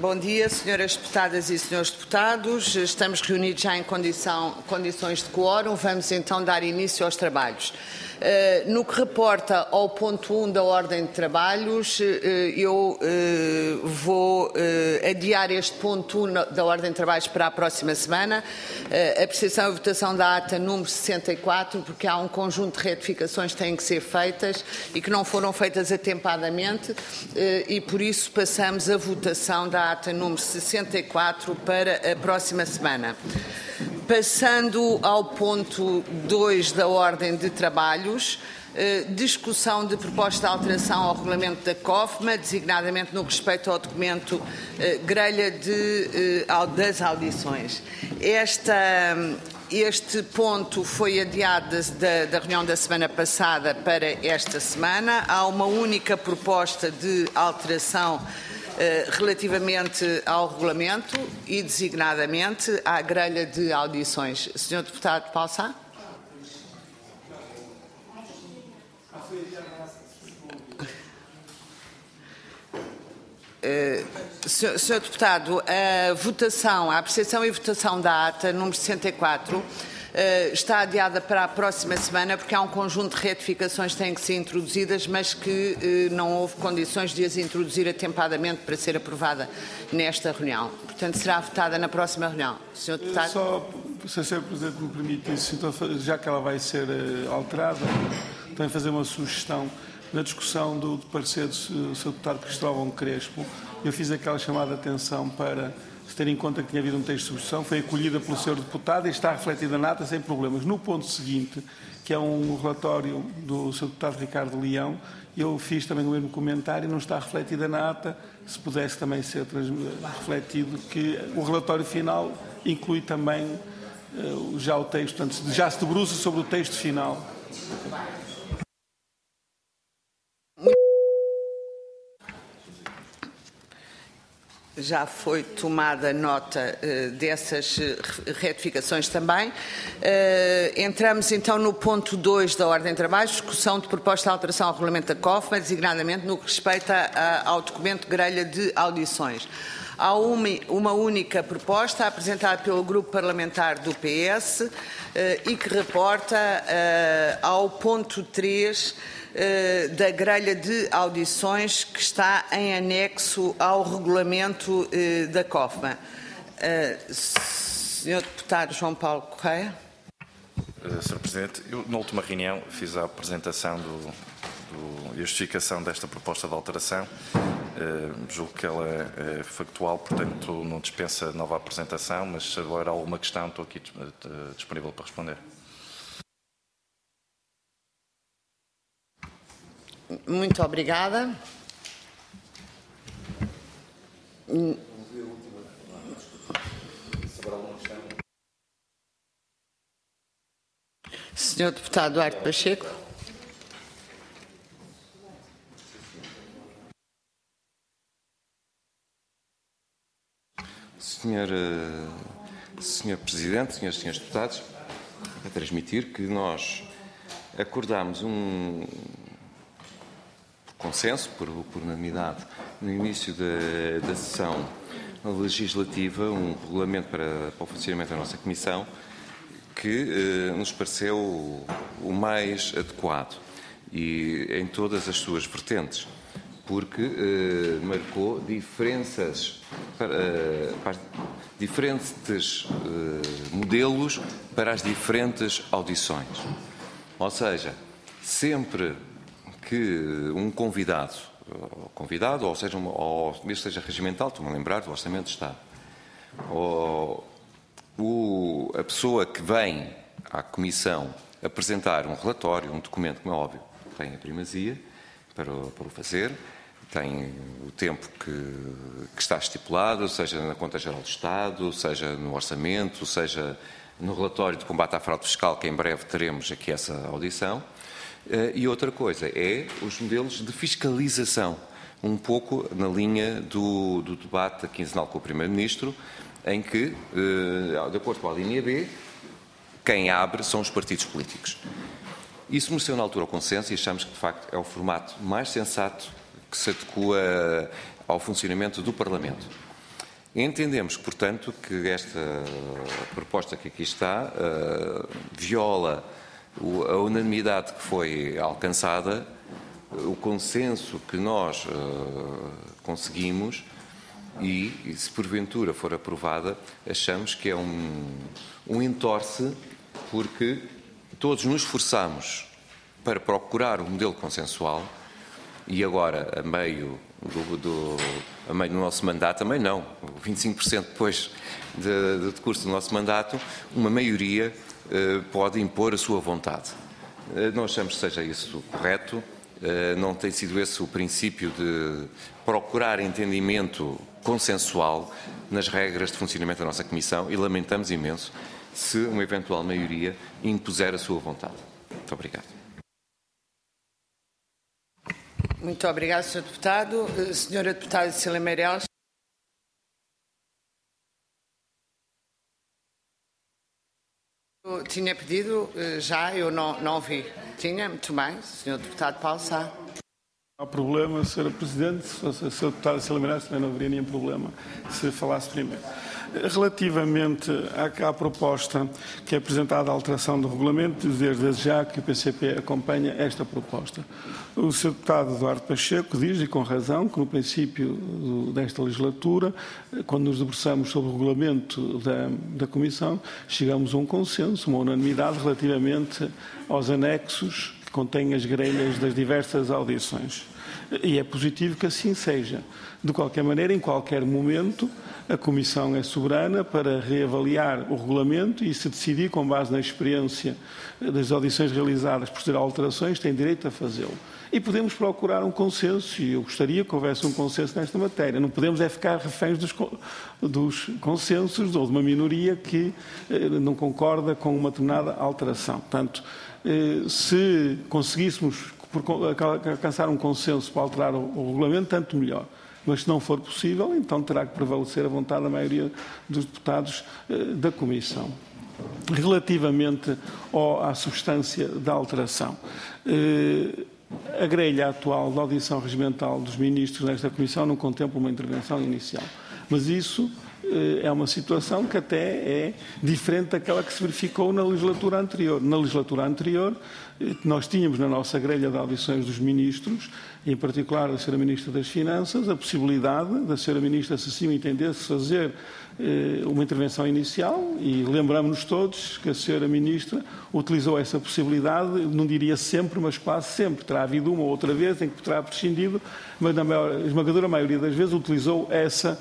Bom dia, senhoras deputadas e senhores deputados. Estamos reunidos já em condições de quórum. Vamos então dar início aos trabalhos. No que reporta ao ponto 1 da ordem de trabalhos, eu vou adiar este ponto 1 da ordem de trabalhos para a próxima semana, a apreciação e votação da ata número 64, porque há um conjunto de retificações que têm que ser feitas e que não foram feitas atempadamente, e por isso passamos a votação da ata número 64 para a próxima semana. Passando ao ponto 2 da ordem de trabalhos, discussão de proposta de alteração ao regulamento da COFMA, designadamente no respeito ao documento grelha das audições. Este ponto foi adiado da reunião da semana passada para esta semana. Há uma única proposta de alteração relativamente ao regulamento e designadamente à grelha de audições. Senhor Deputado Paulo Sá? Senhor Deputado, a apreciação e votação da ata número 64 está adiada para a próxima semana porque há um conjunto de retificações que têm que ser introduzidas, mas que não houve condições de as introduzir atempadamente para ser aprovada nesta reunião. Portanto, será votada na próxima reunião. Senhor Deputado? Só, se a Sra. Presidente me permite isso, então, já que ela vai ser alterada, também fazer uma sugestão. Na discussão do parecer do Sr. Deputado Cristóvão Crespo, eu fiz aquela chamada de atenção para se ter em conta que tinha havido um texto de substituição, foi acolhida pelo Sr. Deputado e está refletida na ata sem problemas. No ponto seguinte, que é um relatório do Sr. Deputado Ricardo Leão, eu fiz também o mesmo comentário, não está refletida na ata, se pudesse também ser refletido, que o relatório final inclui também já o texto, portanto, já se debruça sobre o texto final. Já foi tomada nota dessas retificações também. Entramos então no ponto 2 da ordem de trabalho, discussão de proposta de alteração ao regulamento da COFMA, designadamente no que respeita ao documento grelha de audições. Há uma única proposta apresentada pelo Grupo Parlamentar do PS e que reporta ao ponto 3 da grelha de audições que está em anexo ao regulamento da COFMA. Senhor Deputado João Paulo Correia. Sr. Presidente, eu na última reunião fiz a apresentação e a justificação desta proposta de alteração. Julgo que ela é factual, portanto não dispensa nova apresentação, mas se houver alguma questão estou aqui disponível para responder. Muito obrigada. Senhor Deputado Duarte Pacheco. Senhor Presidente, senhoras e senhores deputados, a transmitir que nós acordámos por consenso, por unanimidade, no início da sessão legislativa, um regulamento para o funcionamento da nossa Comissão que nos pareceu o mais adequado e em todas as suas vertentes, porque marcou diferentes modelos para as diferentes audições. Ou seja, sempre que um convidado, ou seja, mesmo seja regimental, estou-me a lembrar do Orçamento de Estado, a pessoa que vem à Comissão apresentar um relatório, um documento, como é óbvio, tem a primazia para o fazer, tem o tempo que está estipulado, seja na Conta Geral do Estado, seja no Orçamento, seja no relatório de combate à fraude fiscal, que em breve teremos aqui essa audição. E outra coisa é os modelos de fiscalização, um pouco na linha do debate quinzenal com o Primeiro-Ministro, em que, de acordo com a linha B, quem abre são os partidos políticos. Isso mereceu na altura o consenso e achamos que, de facto, é o formato mais sensato que se adequa ao funcionamento do Parlamento. Entendemos, portanto, que esta proposta que aqui está viola a unanimidade que foi alcançada, o consenso que nós conseguimos e, se porventura for aprovada, achamos que é um entorce, porque todos nos esforçamos para procurar um modelo consensual e agora, a meio do nosso mandato, também não, 25% depois do decurso do nosso mandato, uma maioria pode impor a sua vontade. Não achamos que seja isso correto, não tem sido esse o princípio de procurar entendimento consensual nas regras de funcionamento da nossa Comissão e lamentamos imenso se uma eventual maioria impuser a sua vontade. Muito obrigado. Muito obrigado, Sr. Deputado. Senhora Deputada Cecília Meireles. Tinha pedido já, eu não vi. Tinha, muito bem. Senhor Deputado Paulo Sá. Não há problema, Sra. Presidente. Se fosse a Sra. Deputada Cecília Meireles, também não haveria nenhum problema se falasse primeiro. Relativamente à proposta que é apresentada à alteração do regulamento, dizer desde já que o PCP acompanha esta proposta. O Sr. Deputado Eduardo Pacheco diz, e com razão, que no princípio desta legislatura, quando nos debruçamos sobre o regulamento da Comissão, chegamos a um consenso, uma unanimidade relativamente aos anexos que contêm as grelhas das diversas audições. E é positivo que assim seja. De qualquer maneira, em qualquer momento, a Comissão é soberana para reavaliar o regulamento e, se decidir, com base na experiência das audições realizadas, proceder a alterações, tem direito a fazê-lo. E podemos procurar um consenso, e eu gostaria que houvesse um consenso nesta matéria. Não podemos ficar reféns dos consensos ou de uma minoria que não concorda com uma determinada alteração. Portanto, se conseguíssemos alcançar um consenso para alterar o regulamento, tanto melhor. Mas, se não for possível, então terá que prevalecer a vontade da maioria dos deputados da Comissão. Relativamente à substância da alteração, a grelha atual da audição regimental dos ministros nesta Comissão não contempla uma intervenção inicial. Mas isso é uma situação que até é diferente daquela que se verificou na legislatura anterior. Na legislatura anterior, nós tínhamos na nossa grelha de audições dos ministros, em particular da Sra. Ministra das Finanças, a possibilidade da Sra. Ministra, se assim o entendesse, fazer uma intervenção inicial, e lembramos-nos todos que a Sra. Ministra utilizou essa possibilidade, não diria sempre, mas quase sempre. Terá havido uma ou outra vez em que terá prescindido, mas na esmagadora maioria das vezes utilizou essa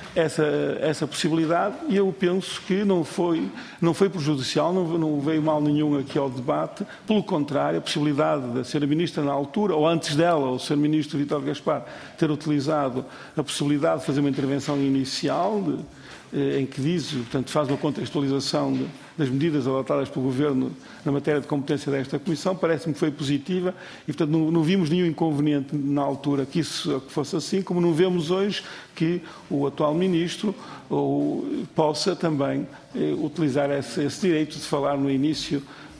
possibilidade, e eu penso que não foi prejudicial, não veio mal nenhum aqui ao debate. Pelo contrário, a possibilidade da Sra. Ministra na altura, ou antes dela, o Sr. Ministro Vítor Gaspar, ter utilizado a possibilidade de fazer uma intervenção inicial, em que diz, portanto, faz uma contextualização das medidas adotadas pelo Governo na matéria de competência desta Comissão, parece-me que foi positiva e, portanto, não vimos nenhum inconveniente na altura que isso fosse assim, como não vemos hoje que o atual Ministro possa também utilizar esse direito de falar no início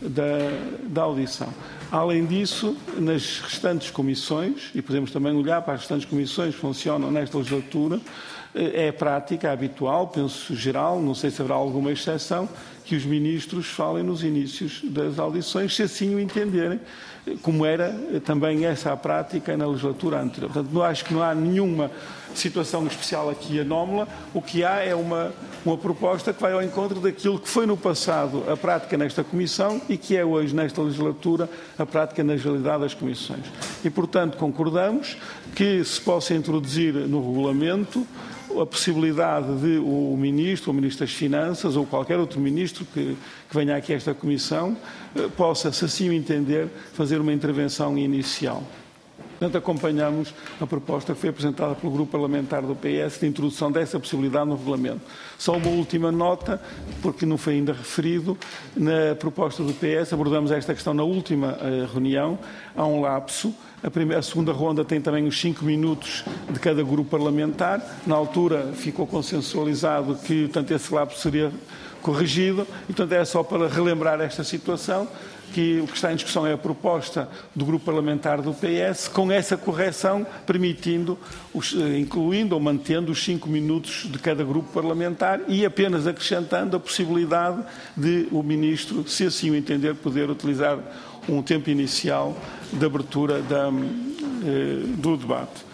da audição. Além disso, nas restantes comissões, e podemos também olhar para as restantes comissões que funcionam nesta legislatura, é prática, é habitual, penso geral, não sei se haverá alguma exceção, que os ministros falem nos inícios das audições, se assim o entenderem, como era também essa a prática na legislatura anterior. Portanto, acho que não há nenhuma situação especial aqui anómala. O que há é uma proposta que vai ao encontro daquilo que foi no passado a prática nesta Comissão e que é hoje, nesta legislatura, a prática na generalidade das comissões. E, portanto, concordamos que se possa introduzir no regulamento a possibilidade de o Ministro, ou o Ministro das Finanças, ou qualquer outro Ministro que venha aqui a esta Comissão, possa, se assim o entender, fazer uma intervenção inicial. Portanto, acompanhamos a proposta que foi apresentada pelo Grupo Parlamentar do PS de introdução dessa possibilidade no regulamento. Só uma última nota, porque não foi ainda referido, na proposta do PS, abordamos esta questão na última reunião, há um lapso. A segunda ronda tem também os 5 minutos de cada grupo parlamentar. Na altura ficou consensualizado que, portanto, esse lapso seria corrigido, e, portanto, era só para relembrar esta situação, que o que está em discussão é a proposta do grupo parlamentar do PS, com essa correção, permitindo, incluindo ou mantendo os 5 minutos de cada grupo parlamentar e apenas acrescentando a possibilidade de o Ministro, se assim o entender, poder utilizar um tempo inicial de abertura do debate.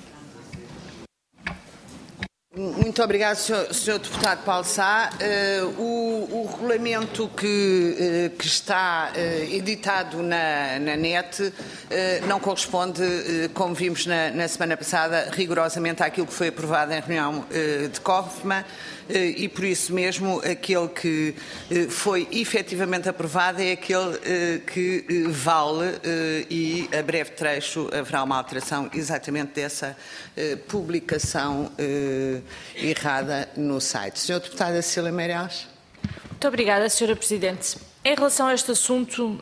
Muito obrigado, Sr. Deputado Paulo Sá. O regulamento que está editado na NET não corresponde, como vimos na semana passada, rigorosamente àquilo que foi aprovado em reunião de COFMA, e por isso mesmo aquele que foi efetivamente aprovado é aquele que vale, e a breve trecho haverá uma alteração exatamente dessa publicação errada no site. Sr. Deputada Cecília Meirelles. Muito obrigada, Sra. Presidente. Em relação a este assunto,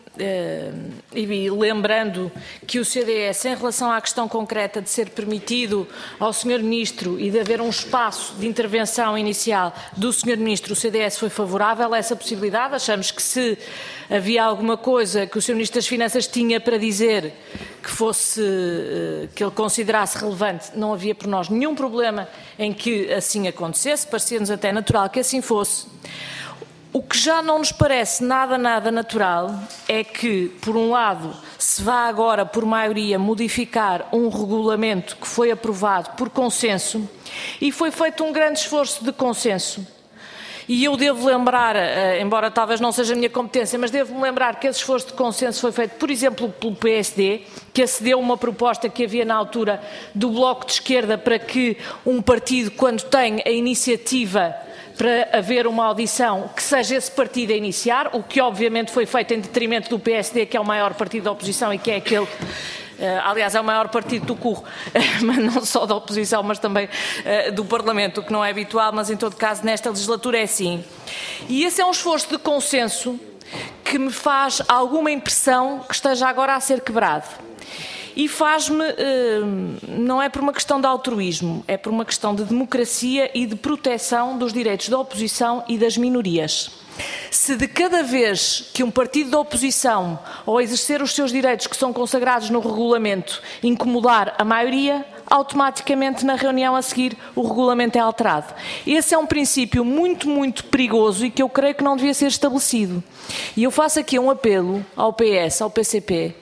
e lembrando que o CDS, em relação à questão concreta de ser permitido ao Sr. Ministro e de haver um espaço de intervenção inicial do Sr. Ministro, o CDS foi favorável a essa possibilidade. Achamos que se havia alguma coisa que o Sr. Ministro das Finanças tinha para dizer que ele considerasse relevante, não havia por nós nenhum problema em que assim acontecesse, parecia-nos até natural que assim fosse. O que já não nos parece nada natural é que, por um lado, se vá agora, por maioria, modificar um regulamento que foi aprovado por consenso, e foi feito um grande esforço de consenso. E eu devo lembrar, embora talvez não seja a minha competência, mas devo-me lembrar que esse esforço de consenso foi feito, por exemplo, pelo PSD, que acedeu a uma proposta que havia na altura do Bloco de Esquerda para que um partido, quando tem a iniciativa para haver uma audição, que seja esse partido a iniciar, o que obviamente foi feito em detrimento do PSD, que é o maior partido da oposição e que é aquele, aliás, é o maior partido do CUR, mas não só da oposição, mas também do Parlamento, o que não é habitual, mas em todo caso nesta legislatura é assim. E esse é um esforço de consenso que me faz alguma impressão que esteja agora a ser quebrado. E faz-me, não é por uma questão de altruísmo, é por uma questão de democracia e de proteção dos direitos da oposição e das minorias. Se de cada vez que um partido da oposição, ao exercer os seus direitos que são consagrados no regulamento, incomodar a maioria, automaticamente na reunião a seguir o regulamento é alterado. Esse é um princípio muito perigoso e que eu creio que não devia ser estabelecido. E eu faço aqui um apelo ao PS, ao PCP,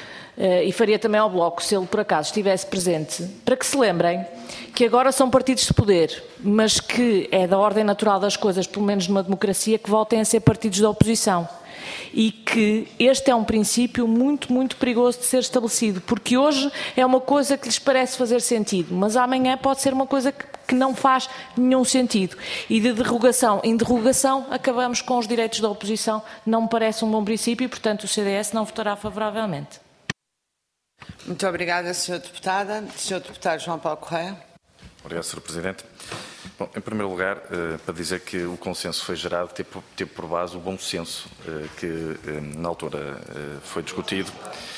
e faria também ao Bloco, se ele por acaso estivesse presente, para que se lembrem que agora são partidos de poder, mas que é da ordem natural das coisas, pelo menos numa democracia, que voltem a ser partidos da oposição. E que este é um princípio muito perigoso de ser estabelecido, porque hoje é uma coisa que lhes parece fazer sentido, mas amanhã pode ser uma coisa que não faz nenhum sentido. E de derrogação em derrogação acabamos com os direitos da oposição. Não me parece um bom princípio e, portanto, o CDS não votará favoravelmente. Muito obrigada, Sra. Deputada. Sr. Deputado João Paulo Correia. Obrigado, Sr. Presidente. Bom, em primeiro lugar, para dizer que o consenso foi gerado, teve por base o bom senso que na altura foi discutido.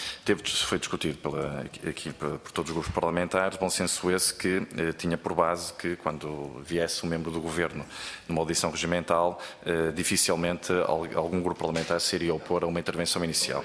Foi discutido aqui por todos os grupos parlamentares, bom senso esse que tinha por base que quando viesse um membro do Governo numa audição regimental, dificilmente algum grupo parlamentar se iria opor a uma intervenção inicial.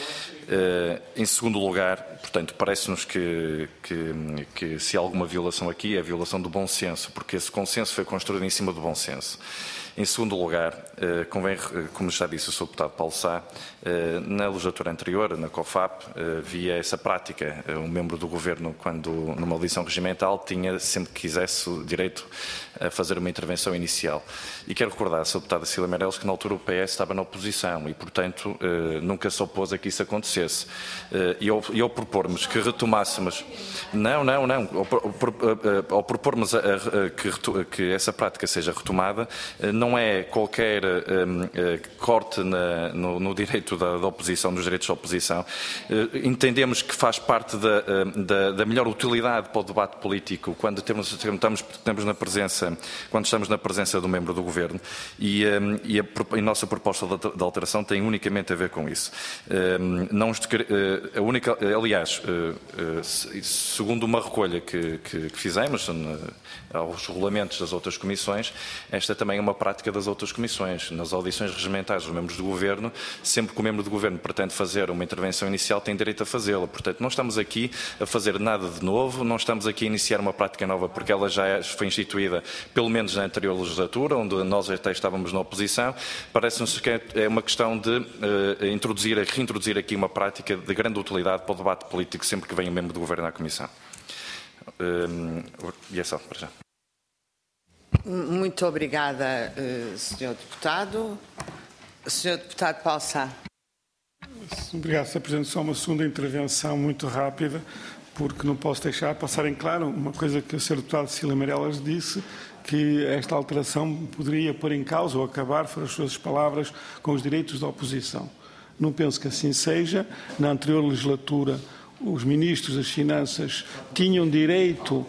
Em segundo lugar, portanto, parece-nos que se há alguma violação aqui é a violação do bom senso, porque esse consenso foi construído em cima do bom senso. Em segundo lugar, convém, como já disse o Sr. Deputado Paulo Sá, na legislatura anterior, na COFAP, havia essa prática. Um membro do Governo, quando numa audição regimental, tinha, sempre que quisesse, o direito a fazer uma intervenção inicial. E quero recordar, Sra. Deputada Cecília Meirelles, que na altura o PS estava na oposição e, portanto, nunca se opôs a que isso acontecesse. E ao propormos que retomássemos... Não. Ao propormos que essa prática seja retomada, não é qualquer corte no direito da oposição, nos direitos da oposição. Entendemos que faz parte da melhor utilidade para o debate político quando estamos na presença do membro do Governo e a nossa proposta de alteração tem unicamente a ver com isso. Aliás, segundo uma recolha que fizemos, aos regulamentos das outras comissões, esta também é uma prática das outras comissões. Nas audições regimentais dos membros do Governo, sempre que o membro do Governo pretende fazer uma intervenção inicial, tem direito a fazê-la. Portanto, não estamos aqui a fazer nada de novo, não estamos aqui a iniciar uma prática nova, porque ela já foi instituída, pelo menos na anterior legislatura, onde nós até estávamos na oposição. Parece-nos que é uma questão de reintroduzir aqui uma prática de grande utilidade para o debate político sempre que vem um membro do Governo à Comissão. E é só, para já. Muito obrigada, Sr. Deputado. Sr. Deputado Paulo Sá. Obrigado, Sr. Presidente. Só uma segunda intervenção muito rápida, porque não posso deixar passar em claro uma coisa que o Sr. Deputado Cecília Meirelles disse, que esta alteração poderia pôr em causa ou acabar, foram as suas palavras, com os direitos da oposição. Não penso que assim seja. Na anterior legislatura, os ministros das Finanças tinham direito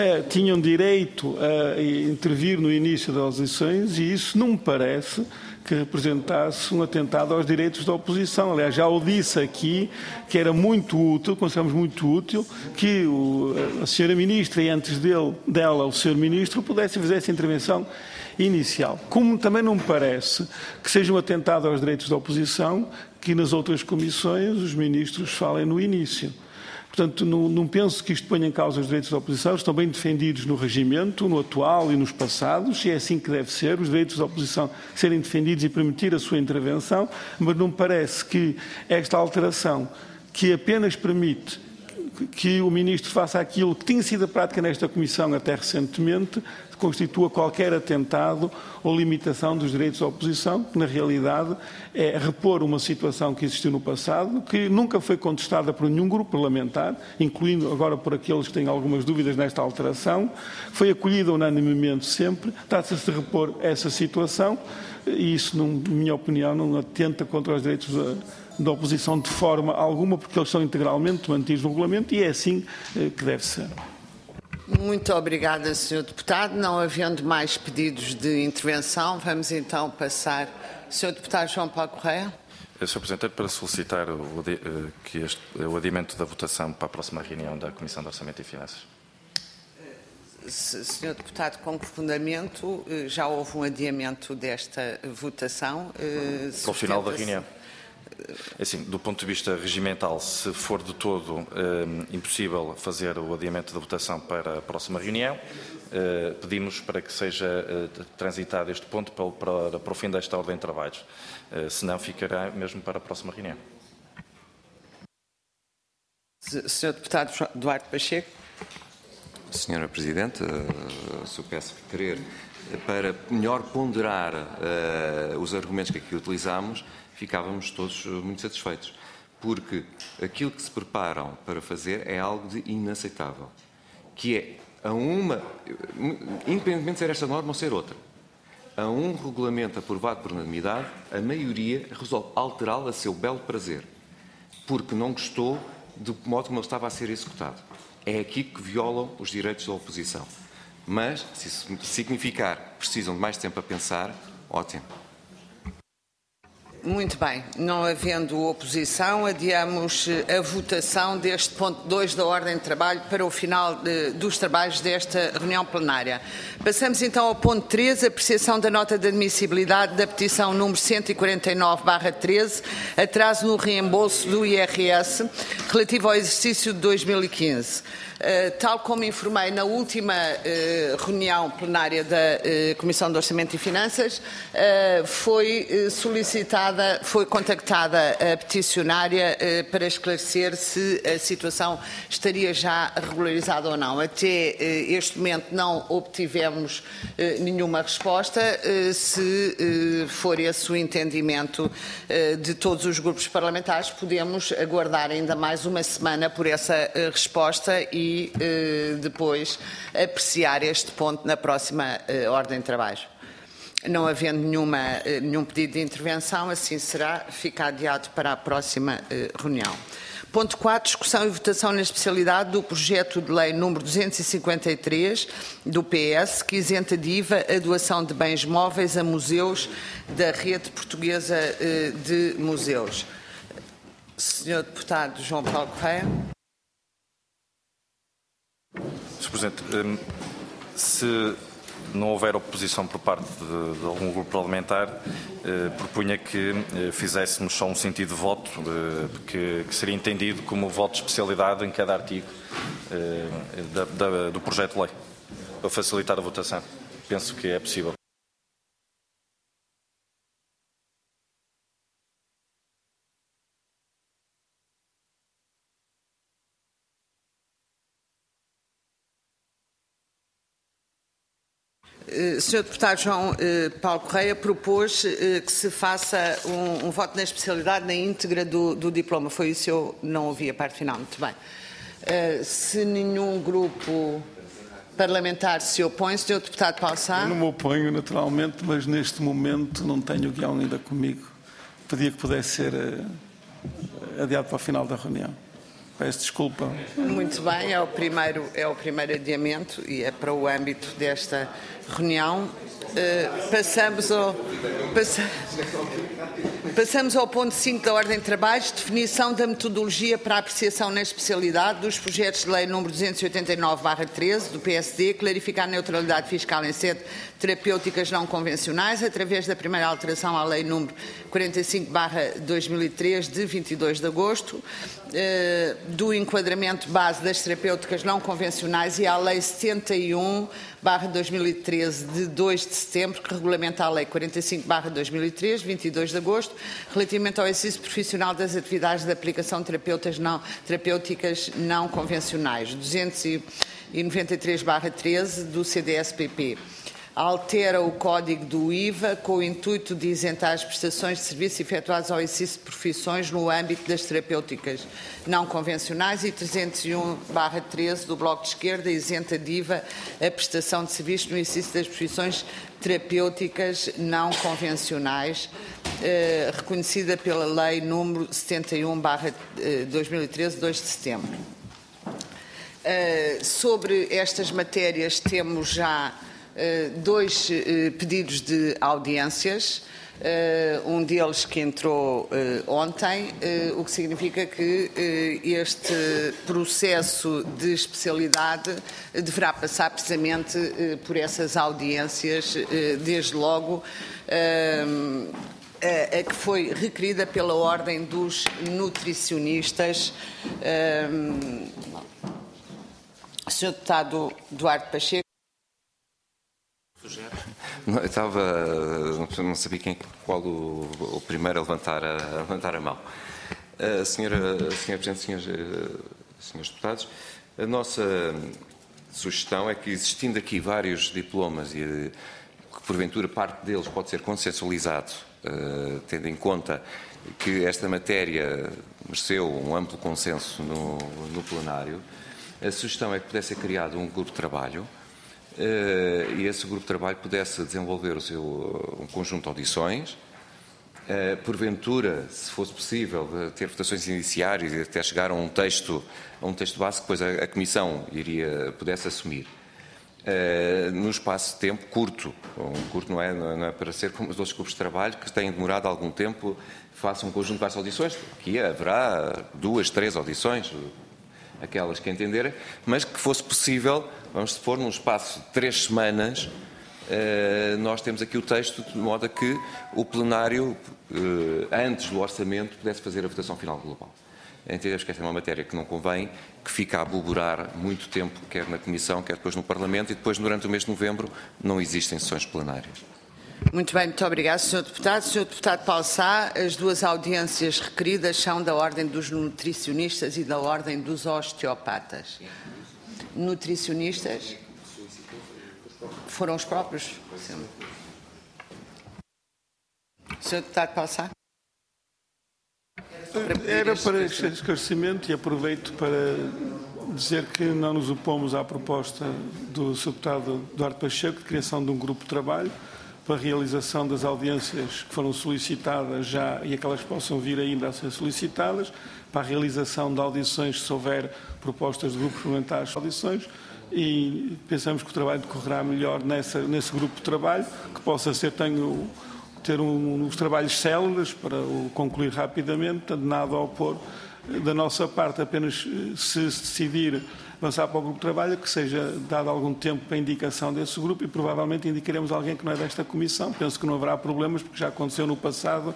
a intervir no início das eleições e isso não me parece que representasse um atentado aos direitos da oposição. Aliás, já o disse aqui que era muito útil, consideramos muito útil, que a Sra. Ministra e antes dela o Sr. Ministro pudessem fazer essa intervenção inicial. Como também não me parece que seja um atentado aos direitos da oposição que nas outras comissões os ministros falem no início. Portanto, não penso que isto ponha em causa os direitos da oposição, estão bem defendidos no regimento, no atual e nos passados, e é assim que deve ser, os direitos da oposição serem defendidos e permitir a sua intervenção, mas não me parece que esta alteração, que apenas permite que o Ministro faça aquilo que tinha sido a prática nesta Comissão até recentemente, constitua qualquer atentado ou limitação dos direitos da oposição, que na realidade é repor uma situação que existiu no passado, que nunca foi contestada por nenhum grupo parlamentar, incluindo agora por aqueles que têm algumas dúvidas nesta alteração, foi acolhida unanimemente sempre, trata-se de repor essa situação e isso, na minha opinião, não atenta contra os direitos da oposição de forma alguma, porque eles são integralmente mantidos no regulamento e é assim que deve ser. Muito obrigada, Sr. Deputado. Não havendo mais pedidos de intervenção, vamos então passar. Sr. Deputado João Paulo Correia. Sr. Presidente, para solicitar o adiamento da votação para a próxima reunião da Comissão de Orçamento e Finanças. Sr. Deputado, com que fundamento já houve um adiamento desta votação? Para o final da reunião. Assim, do ponto de vista regimental, se for de todo impossível fazer o adiamento da votação para a próxima reunião, pedimos para que seja transitado este ponto para o fim desta ordem de trabalhos. Senão, ficará mesmo para a próxima reunião. Sr. Deputado Duarte Pacheco. Senhora Presidente, se eu peço querer, para melhor ponderar os argumentos que aqui utilizamos, ficávamos todos muito satisfeitos, porque aquilo que se preparam para fazer é algo de inaceitável, que é, independentemente de ser esta norma ou ser outra, a um regulamento aprovado por unanimidade, a maioria resolve alterá-lo a seu belo prazer, porque não gostou do modo como ele estava a ser executado. É aqui que violam os direitos da oposição. Mas, se isso significar que precisam de mais tempo a pensar, ótimo. Muito bem. Não havendo oposição, adiamos a votação deste ponto 2 da ordem de trabalho para o final dos trabalhos desta reunião plenária. Passamos então ao ponto 3, apreciação da nota de admissibilidade da petição número 149/13, atraso no reembolso do IRS, relativo ao exercício de 2015. Tal como informei na última reunião plenária da Comissão de Orçamento e Finanças, foi contactada a peticionária para esclarecer se a situação estaria já regularizada ou não. Até este momento não obtivemos nenhuma resposta. Se for esse o entendimento de todos os grupos parlamentares, podemos aguardar ainda mais uma semana por essa resposta e depois apreciar este ponto na próxima ordem de trabalho. Não havendo nenhum pedido de intervenção, assim será, fica adiado para a próxima reunião. Ponto 4, discussão e votação na especialidade do projeto de lei número 253 do PS, que isenta de IVA a doação de bens móveis a museus da rede portuguesa de museus. Senhor Deputado João Paulo Correia. Sr. Presidente, Se não houver oposição por parte de algum grupo parlamentar, propunha que fizéssemos só um sentido de voto, que seria entendido como voto de especialidade em cada artigo do projeto de lei, para facilitar a votação. Penso que é possível. Sr. Deputado João Paulo Correia propôs que se faça um voto na especialidade na íntegra do diploma. Foi isso, eu não ouvi a parte final. Muito bem. Se nenhum grupo parlamentar se opõe, Sr. Deputado Paulo Sá. Eu não me oponho, naturalmente, mas neste momento não tenho o guião ainda comigo. Pedia que pudesse ser adiado para o final da reunião. Peço desculpa. Muito bem, é o primeiro adiamento e é para o âmbito desta reunião. Passamos ao ponto 5 da Ordem de Trabalhos, definição da metodologia para a apreciação na especialidade dos projetos de lei número 289/13 do PSD, clarificar a neutralidade fiscal em sede terapêuticas não convencionais, através da primeira alteração à lei número 45/2003 de 22 de agosto, do enquadramento base das terapêuticas não convencionais e à lei 71/2013 de 2 de setembro, que regulamenta a lei 45/2003, 22 de agosto, relativamente ao exercício profissional das atividades de aplicação de terapêuticas não convencionais, 293/13 do CDS-PP. Altera o código do IVA com o intuito de isentar as prestações de serviço efetuadas ao exercício de profissões no âmbito das terapêuticas não convencionais, e 301/13 do Bloco de Esquerda isenta de IVA a prestação de serviço no exercício das profissões terapêuticas não convencionais, reconhecida pela Lei número 71/2013, 2 de setembro. Sobre estas matérias temos já dois pedidos de audiências, um deles que entrou ontem, o que significa que este processo de especialidade deverá passar precisamente por essas audiências, desde logo a que foi requerida pela Ordem dos Nutricionistas. Sr. Deputado Duarte Pacheco. Não sabia qual o primeiro a levantar a mão. Senhora Presidente, senhores deputados, a nossa sugestão é que, existindo aqui vários diplomas e que porventura parte deles pode ser consensualizado, tendo em conta que esta matéria mereceu um amplo consenso no plenário, a sugestão é que pudesse ser criado um grupo de trabalho e esse grupo de trabalho pudesse desenvolver um conjunto de audições, porventura, se fosse possível, ter votações iniciais e até chegar a um texto base que depois a Comissão pudesse assumir. Num espaço de tempo curto. Curto não é para ser como os outros grupos de trabalho que têm demorado algum tempo, façam um conjunto de várias audições. Aqui haverá 2, 3 audições, aquelas que entenderem, mas que fosse possível, vamos supor, num espaço de 3 semanas, nós temos aqui o texto, de modo a que o plenário, antes do orçamento, pudesse fazer a votação final global. Entendemos que esta é uma matéria que não convém, que fica a aboborar muito tempo, quer na Comissão, quer depois no Parlamento, e depois, durante o mês de novembro, não existem sessões plenárias. Muito bem, muito obrigado, Sr. Deputado. Sr. Deputado Paulo Sá, as duas audiências requeridas são da Ordem dos Nutricionistas e da Ordem dos Osteopatas. Nutricionistas foram os próprios? Sim. Sr. Deputado Paulo Sá. Era para este esclarecimento, e aproveito para dizer que não nos opomos à proposta do Sr. Deputado Duarte Pacheco de criação de um grupo de trabalho para a realização das audiências que foram solicitadas já e aquelas que possam vir ainda a ser solicitadas, para a realização de audições, se houver propostas de grupos parlamentares de audições, e pensamos que o trabalho decorrerá melhor nesse grupo de trabalho, que possa ter uns trabalhos céleres para o concluir rapidamente, nada a opor da nossa parte, apenas se decidir avançar para o grupo de trabalho, que seja dado algum tempo para a indicação desse grupo e provavelmente indicaremos alguém que não é desta comissão. Penso que não haverá problemas, porque já aconteceu no passado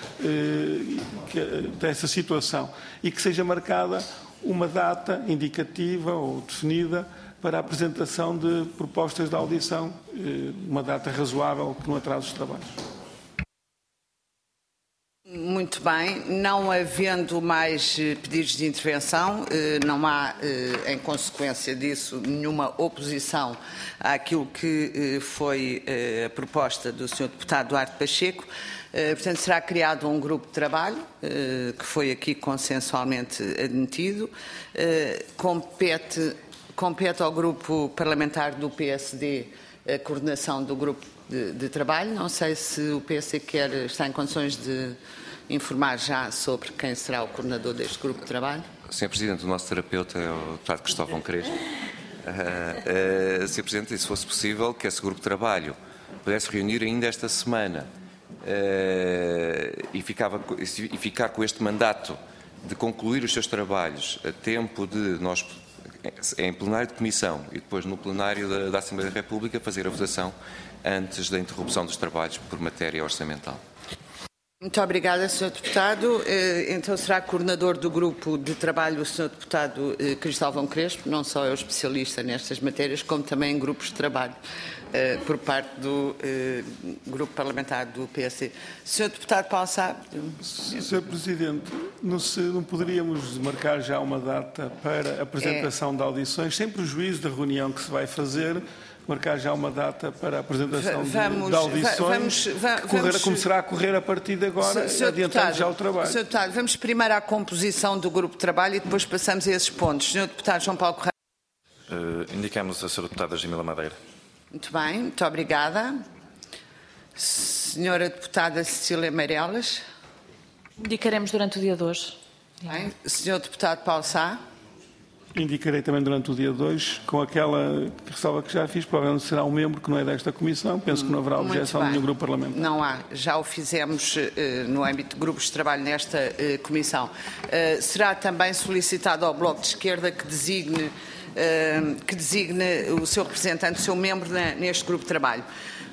dessa situação. E que seja marcada uma data indicativa ou definida para a apresentação de propostas de audição, uma data razoável que não atrase os trabalhos. Muito bem. Não havendo mais pedidos de intervenção, não há, em consequência disso, nenhuma oposição àquilo que foi a proposta do Sr. Deputado Duarte Pacheco. Portanto, será criado um grupo de trabalho, que foi aqui consensualmente admitido. Compete ao grupo parlamentar do PSD a coordenação do grupo de trabalho. Não sei se o PSD está em condições de informar já sobre quem será o coordenador deste grupo de trabalho. Sr. Presidente, o nosso terapeuta é o deputado Cristóvão Crespo. Sr. Presidente, e se fosse possível que esse grupo de trabalho pudesse reunir ainda esta semana e ficar com este mandato de concluir os seus trabalhos a tempo de nós, em plenário de comissão e depois no plenário da Assembleia da República, fazer a votação antes da interrupção dos trabalhos por matéria orçamental. Muito obrigada, Sr. Deputado. Então será coordenador do grupo de trabalho o Sr. Deputado Cristóvão Crespo, não só é o especialista nestas matérias, como também em grupos de trabalho por parte do grupo parlamentar do PSD. Sr. Deputado Paulo Sá. Sr. Presidente, não poderíamos marcar já uma data para a apresentação de audições, sem prejuízo da reunião que se vai fazer, marcar já uma data para a apresentação de audições, que começará a correr a partir de agora, adiantando já o trabalho. Sr. Deputado, vamos primeiro à composição do grupo de trabalho e depois passamos a esses pontos. Sr. Deputado João Paulo Correia. Indicamos a Sra. Deputada Jamila Madeira. Muito bem, muito obrigada. Senhora Deputada Cecília Meireles. Indicaremos durante o dia de hoje. Bem. Senhor Deputado Paulo Sá. Indicarei também durante o dia 2, com aquela ressalva que já fiz, provavelmente será um membro que não é desta comissão, penso que não haverá objeção de nenhum grupo parlamentar. Não há, já o fizemos no âmbito de grupos de trabalho nesta comissão. Será também solicitado ao Bloco de Esquerda que designe o seu representante, o seu membro neste grupo de trabalho.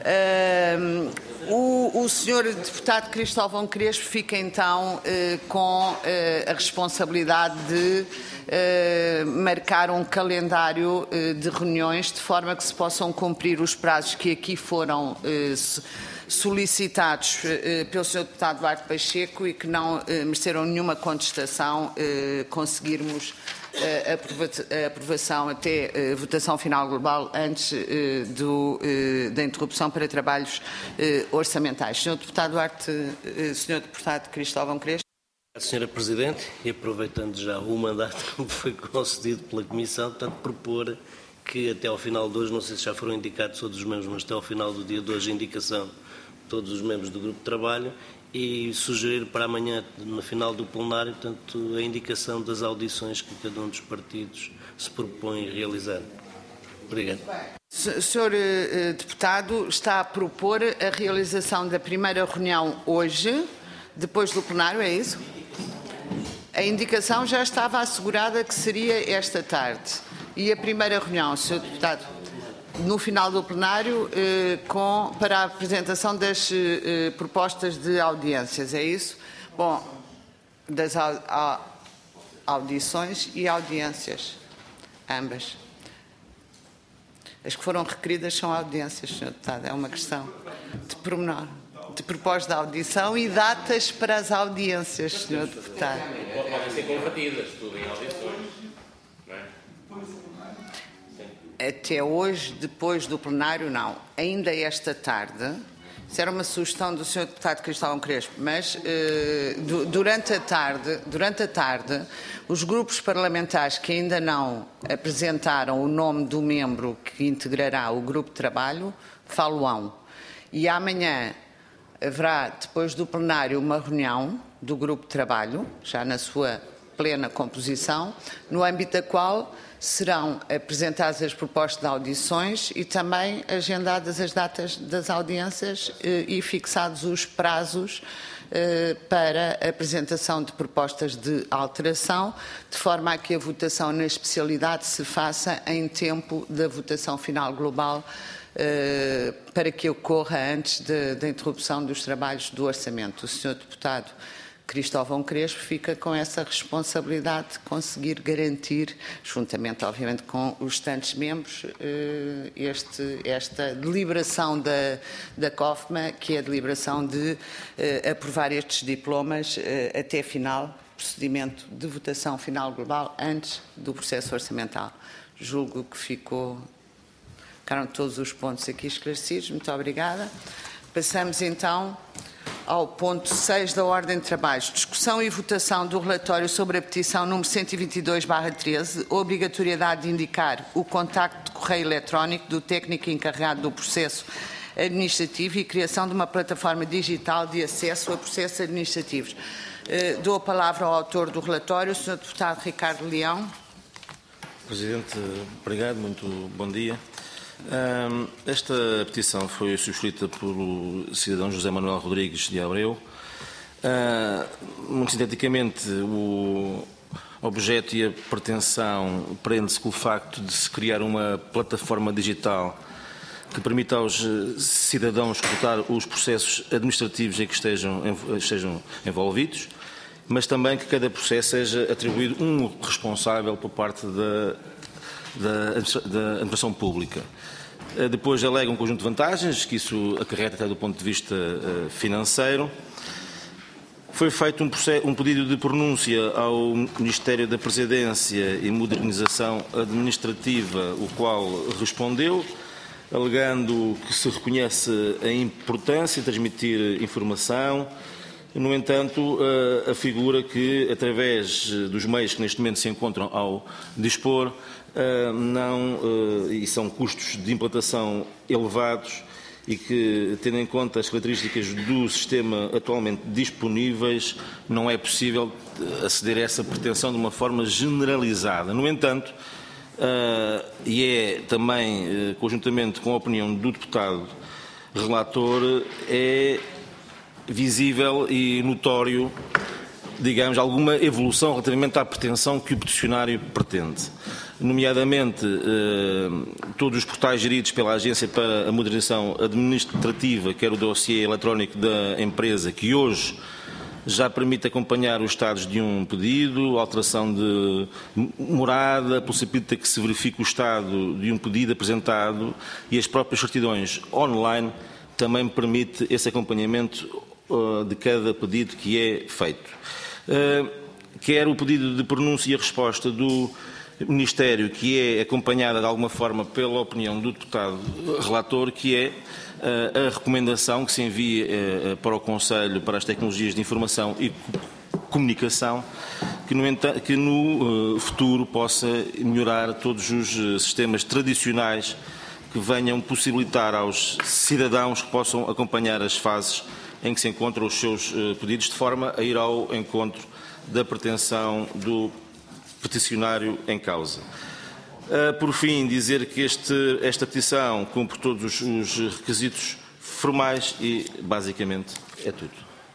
O senhor deputado Cristóvão Crespo fica então com a responsabilidade de marcar um calendário de reuniões de forma que se possam cumprir os prazos que aqui foram solicitados pelo Sr. Deputado Duarte Pacheco e que não mereceram nenhuma contestação, conseguirmos a aprovação até votação final global antes da interrupção para trabalhos orçamentais. Sr. Deputado Duarte, Sr. Deputado Cristóvão Crespo. Sra. Presidente, e aproveitando já o mandato que me foi concedido pela Comissão, portanto, propor que até ao final de hoje, não sei se já foram indicados todos os membros, mas até ao final do dia de hoje a indicação de todos os membros do grupo de trabalho e sugerir para amanhã, no final do plenário, portanto, a indicação das audições que cada um dos partidos se propõe realizar. Obrigado. Sr. Deputado, está a propor a realização da primeira reunião hoje, depois do plenário, é isso? A indicação já estava assegurada que seria esta tarde. E a primeira reunião, Sr. Deputado, no final do plenário, para a apresentação das propostas de audiências, é isso? Bom, das audições e audiências, ambas. As que foram requeridas são audiências, Sr. Deputado, é uma questão de pormenor. De propósito da audição e datas para as audiências, Sr. Deputado. Podem ser convertidas, tudo em audições, não é? Até hoje, depois do plenário, não. Ainda esta tarde, isso era uma sugestão do Sr. Deputado Cristóvão Crespo, mas durante a tarde, os grupos parlamentares que ainda não apresentaram o nome do membro que integrará o grupo de trabalho, falo-ão. E amanhã haverá, depois do plenário, uma reunião do grupo de trabalho, já na sua plena composição, no âmbito da qual serão apresentadas as propostas de audições e também agendadas as datas das audiências e fixados os prazos para a apresentação de propostas de alteração, de forma a que a votação na especialidade se faça em tempo da votação final global, para que ocorra antes da interrupção dos trabalhos do orçamento. O Sr. Deputado Cristóvão Crespo fica com essa responsabilidade de conseguir garantir, juntamente obviamente com os restantes membros, esta deliberação da COFMA, que é a deliberação de aprovar estes diplomas até final, procedimento de votação final global antes do processo orçamental. Julgo que ficaram todos os pontos aqui esclarecidos. Muito obrigada. Passamos então ao ponto 6 da ordem de trabalhos. Discussão e votação do relatório sobre a petição número 122/13, obrigatoriedade de indicar o contacto de correio eletrónico do técnico encarregado do processo administrativo e criação de uma plataforma digital de acesso a processos administrativos. Dou a palavra ao autor do relatório, o Sr. Deputado Ricardo Leão. Presidente, obrigado, muito bom dia. Esta petição foi subscrita pelo cidadão José Manuel Rodrigues de Abreu. Muito sinteticamente, o objeto e a pretensão prende-se com o facto de se criar uma plataforma digital que permita aos cidadãos cortar os processos administrativos em que estejam envolvidos, mas também que cada processo seja atribuído um responsável por parte da administração pública. Depois alega um conjunto de vantagens, que isso acarreta até do ponto de vista financeiro. Foi feito um pedido de pronúncia ao Ministério da Presidência e Modernização Administrativa, o qual respondeu, alegando que se reconhece a importância de transmitir informação. No entanto, afigura que, através dos meios que neste momento se encontram ao dispor, e são custos de implantação elevados e que, tendo em conta as características do sistema atualmente disponíveis, não é possível aceder a essa pretensão de uma forma generalizada. No entanto, e é também, conjuntamente com a opinião do deputado relator, é visível e notório, digamos, alguma evolução relativamente à pretensão que o peticionário pretende. Nomeadamente, todos os portais geridos pela Agência para a Modernização Administrativa, quer o dossiê eletrónico da empresa, que hoje já permite acompanhar os estados de um pedido, alteração de morada, possibilita que se verifique o estado de um pedido apresentado, e as próprias certidões online também permite esse acompanhamento de cada pedido que é feito. Quer o pedido de pronúncia e a resposta do Ministério, que é acompanhada de alguma forma pela opinião do deputado relator, que é a recomendação que se envia para o Conselho para as Tecnologias de Informação e Comunicação, que no futuro possa melhorar todos os sistemas tradicionais que venham possibilitar aos cidadãos que possam acompanhar as fases em que se encontram os seus pedidos, de forma a ir ao encontro da pretensão do peticionário em causa. Por fim, dizer que esta petição cumpre todos os requisitos formais e, basicamente, é tudo.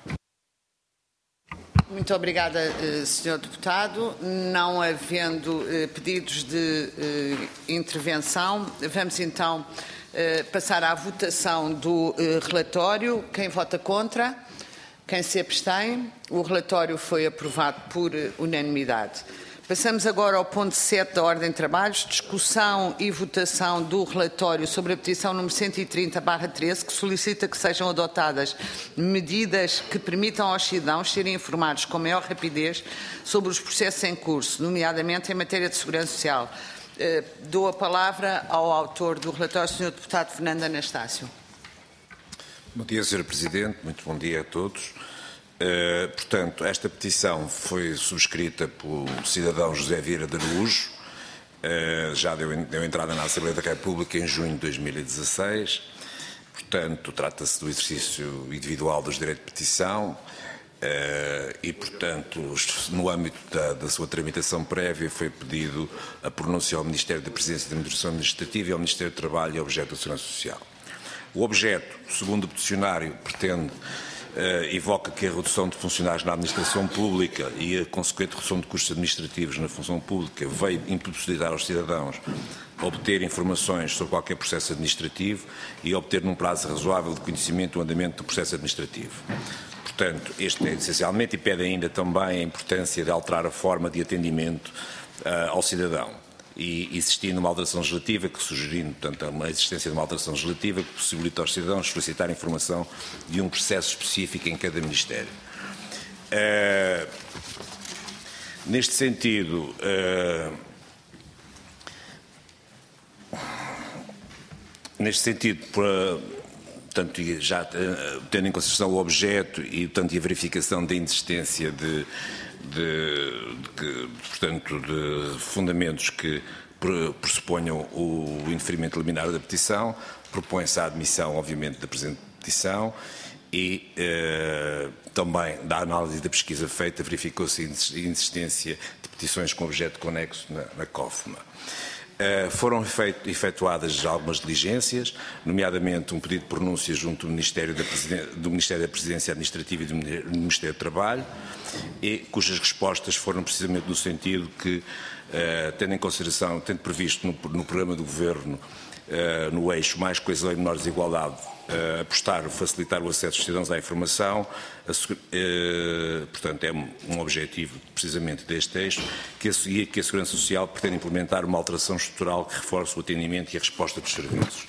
Muito obrigada, Sr. Deputado. Não havendo pedidos de intervenção, vamos então passar à votação do relatório. Quem vota contra? Quem se abstém? O relatório foi aprovado por unanimidade. Passamos agora ao ponto 7 da ordem de trabalhos, discussão e votação do relatório sobre a petição número 130/13, que solicita que sejam adotadas medidas que permitam aos cidadãos serem informados com maior rapidez sobre os processos em curso, nomeadamente em matéria de segurança social. Dou a palavra ao autor do relatório, Sr. Deputado Fernando Anastácio. Bom dia, Sr. Presidente. Muito bom dia a todos. Portanto, esta petição foi subscrita pelo cidadão José Vieira de Araújo, já deu entrada na Assembleia da República em junho de 2016. Portanto, trata-se do exercício individual dos direitos de petição E, portanto, no âmbito da sua tramitação prévia, foi pedido a pronúncia ao Ministério da Presidência e da Administração Administrativa e ao Ministério do Trabalho e ao Objeto da Segurança Social. O objeto, segundo o peticionário, evoca que a redução de funcionários na administração pública e a consequente redução de custos administrativos na função pública veio impossibilitar aos cidadãos obter informações sobre qualquer processo administrativo e obter num prazo razoável de conhecimento o andamento do processo administrativo. Portanto, este é essencialmente, e pede ainda também a importância de alterar a forma de atendimento ao cidadão. E existindo uma alteração legislativa, sugerindo, portanto, a existência de uma alteração legislativa que possibilita aos cidadãos solicitar informação de um processo específico em cada Ministério. Neste sentido, portanto, já tendo em consideração o objeto e, portanto, a verificação da inexistência de fundamentos que pressuponham o indeferimento liminar da petição, propõe-se a admissão, obviamente, da presente petição e também da análise da pesquisa feita verificou-se a inexistência de petições com objeto conexo na COFMA. Foram efetuadas algumas diligências, nomeadamente um pedido de pronúncia junto do Ministério da Presidência Administrativa e do Ministério do Trabalho, e cujas respostas foram precisamente no sentido que, tendo em consideração, tendo previsto no programa do Governo, no eixo mais coesão e menor desigualdade, apostar, facilitar o acesso dos cidadãos à informação, portanto é um objetivo precisamente deste eixo, que a Segurança Social pretende implementar uma alteração estrutural que reforce o atendimento e a resposta dos serviços.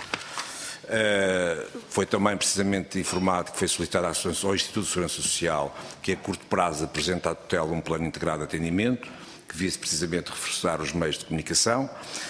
Foi também precisamente informado que foi solicitado ao Instituto de Segurança Social que a curto prazo apresenta à tutela um plano integrado de atendimento, que vise precisamente reforçar os meios de comunicação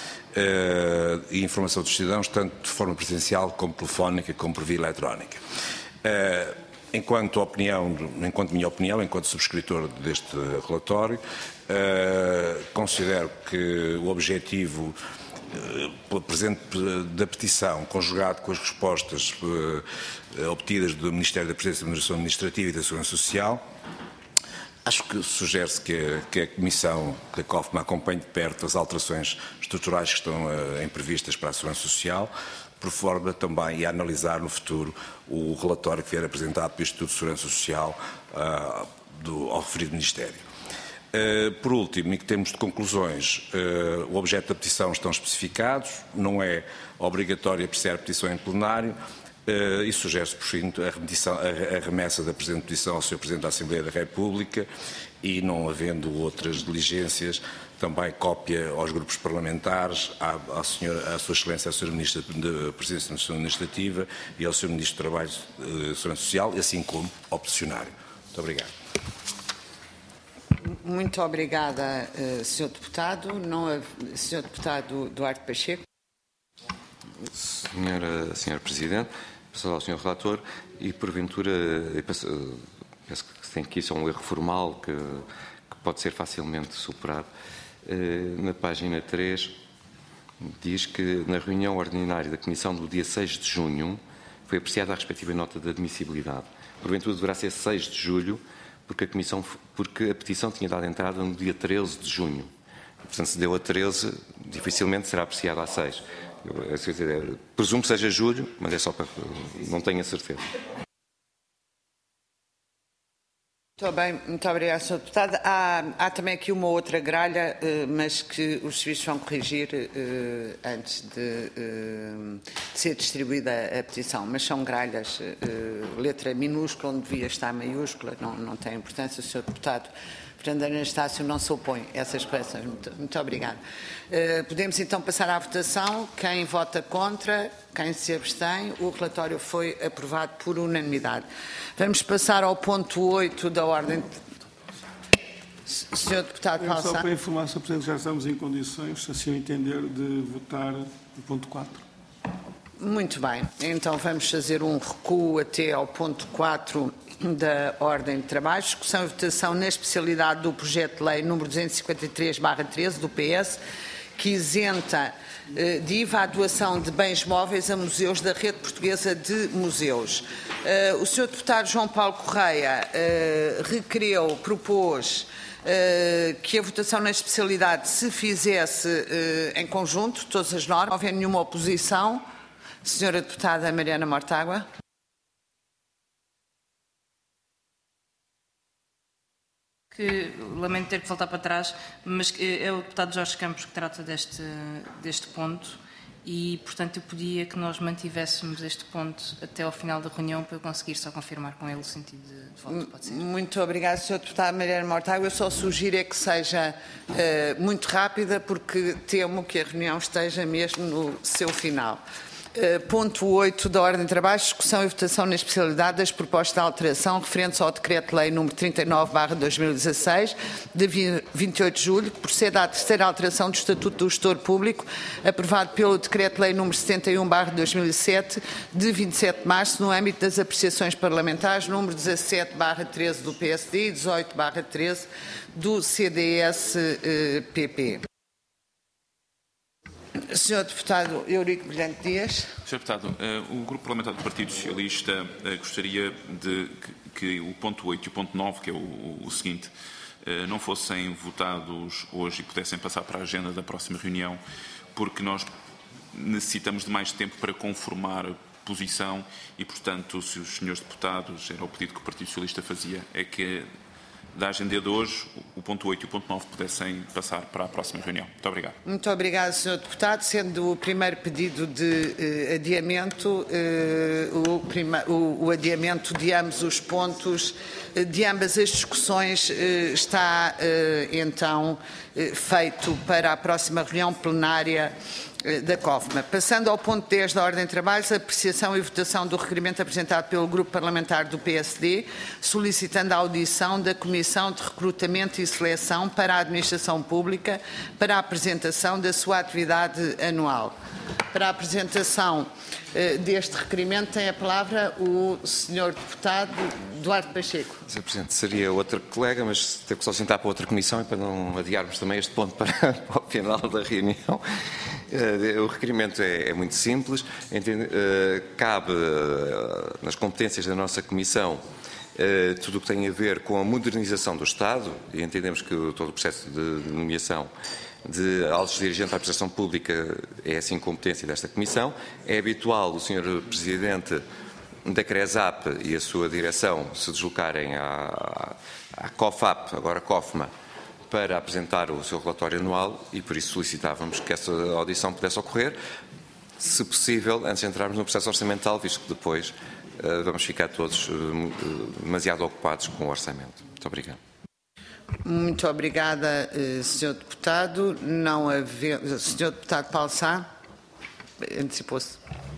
e informação dos cidadãos, tanto de forma presencial como telefónica, como por via eletrónica. Enquanto minha opinião, enquanto subscritor deste relatório, considero que o objetivo presente da petição, conjugado com as respostas obtidas do Ministério da Presidência e da Administração Administrativa e da Segurança Social, acho que sugere-se que a Comissão, que a COFMA acompanhe de perto as alterações estruturais que estão previstas para a Segurança Social, por forma também a analisar no futuro o relatório que vier apresentado pelo Instituto de Segurança Social ao referido Ministério. Por último, em termos de conclusões, o objeto da petição estão especificados, não é obrigatório apreciar a petição em plenário, e sugere-se, por fim, a remessa da presente petição ao Sr. Presidente da Assembleia da República e, não havendo outras diligências, também cópia aos grupos parlamentares, à Sua Excelência, ao Sr. Ministro da Presidência da Administração Administrativa e ao Sr. Ministro do Trabalho e Segurança Social, assim como ao peticionário. Muito obrigado. Muito obrigada, Sr. Deputado. Sr. Deputado Duarte Pacheco. Senhora Presidente, passo ao Sr. Relator e, porventura, penso que tem aqui só um erro formal que pode ser facilmente superado. Na página 3 diz que na reunião ordinária da Comissão do dia 6 de junho foi apreciada a respectiva nota de admissibilidade. Porventura deverá ser 6 de julho, porque a petição tinha dado entrada no dia 13 de junho. Portanto, se deu a 13, dificilmente será apreciada a 6. Presumo que seja julho, mas é só para... não tenho a certeza. Muito bem, muito obrigada, Sr. Deputado. Há também aqui uma outra gralha, mas que os serviços vão corrigir antes de ser distribuída a petição. Mas são gralhas, letra minúscula, onde devia estar maiúscula, não tem importância. O Sr. Deputado Fernando Anastácio não se opõe a essas correções. Muito obrigada. Podemos então passar à votação. Quem vota contra, quem se abstém, o relatório foi aprovado por unanimidade. Vamos passar ao ponto 8 da ordem. Sr. Deputado Paulo Só para informar, Sr. Presidente, já estamos em condições, se assim o entender, de votar o ponto 4. Muito bem. Então vamos fazer um recuo até ao ponto 4 da ordem de trabalho, discussão e votação na especialidade do projeto de lei número 253/13 do PS, que isenta de IVA a doação de bens móveis a museus da rede portuguesa de museus. O Sr. Deputado João Paulo Correia propôs que a votação na especialidade se fizesse em conjunto, todas as normas, não houver nenhuma oposição. Senhora Deputada Mariana Mortágua. Que lamento ter que voltar para trás, mas é o deputado Jorge Campos que trata deste ponto e, portanto, eu pedia que nós mantivéssemos este ponto até ao final da reunião para eu conseguir só confirmar com ele o sentido de voto. Pode ser. Muito obrigada, Sr. Deputado Mariana Mortágua. Eu só sugiro é que seja muito rápida, porque temo que a reunião esteja mesmo no seu final. Ponto 8 da Ordem de Trabalho, discussão e votação na especialidade das propostas de alteração referentes ao Decreto-Lei nº 39/2016, de 28 de julho, que procede à terceira alteração do Estatuto do Gestor Público, aprovado pelo Decreto-Lei nº 71/2007, de 27 de março, no âmbito das apreciações parlamentares, número 17/13 do PSD e 18/13 do CDS-PP. Sr. Deputado Eurico Brilhante Dias. Sr. Deputado, o Grupo Parlamentar do Partido Socialista gostaria de que o ponto 8 e o ponto 9, que é o seguinte, não fossem votados hoje e pudessem passar para a agenda da próxima reunião, porque nós necessitamos de mais tempo para conformar posição e, portanto, se os senhores deputados, era o pedido que o Partido Socialista fazia, é que da agenda de hoje, o ponto 8 e o ponto 9 pudessem passar para a próxima reunião. Muito obrigado. Muito obrigado, Sr. Deputado. Sendo o primeiro pedido de adiamento, o adiamento de ambos os pontos, de ambas as discussões, está então feito para a próxima reunião plenária da COFMA. Passando ao ponto 10 da Ordem de Trabalhos, a apreciação e votação do requerimento apresentado pelo Grupo Parlamentar do PSD, solicitando a audição da Comissão de Recrutamento e Seleção para a Administração Pública para a apresentação da sua atividade anual. Para a apresentação deste requerimento tem a palavra o Sr. Deputado Duarte Pacheco. Sr. Presidente, seria outra colega, mas teve que só sentar para outra comissão e para não adiarmos também este ponto para o final da reunião. O requerimento é muito simples, cabe nas competências da nossa Comissão tudo o que tem a ver com a modernização do Estado, e entendemos que todo o processo de nomeação de altos dirigentes da administração pública é assim competência desta Comissão. É habitual o Sr. Presidente da CRESAP e a sua direção se deslocarem à COFAP, agora COFMA, para apresentar o seu relatório anual e por isso solicitávamos que essa audição pudesse ocorrer, se possível, antes de entrarmos no processo orçamental, visto que depois vamos ficar todos demasiado ocupados com o orçamento. Muito obrigado. Muito obrigada, Sr. Deputado. Sr. Deputado Paulo Sá, antecipou-se.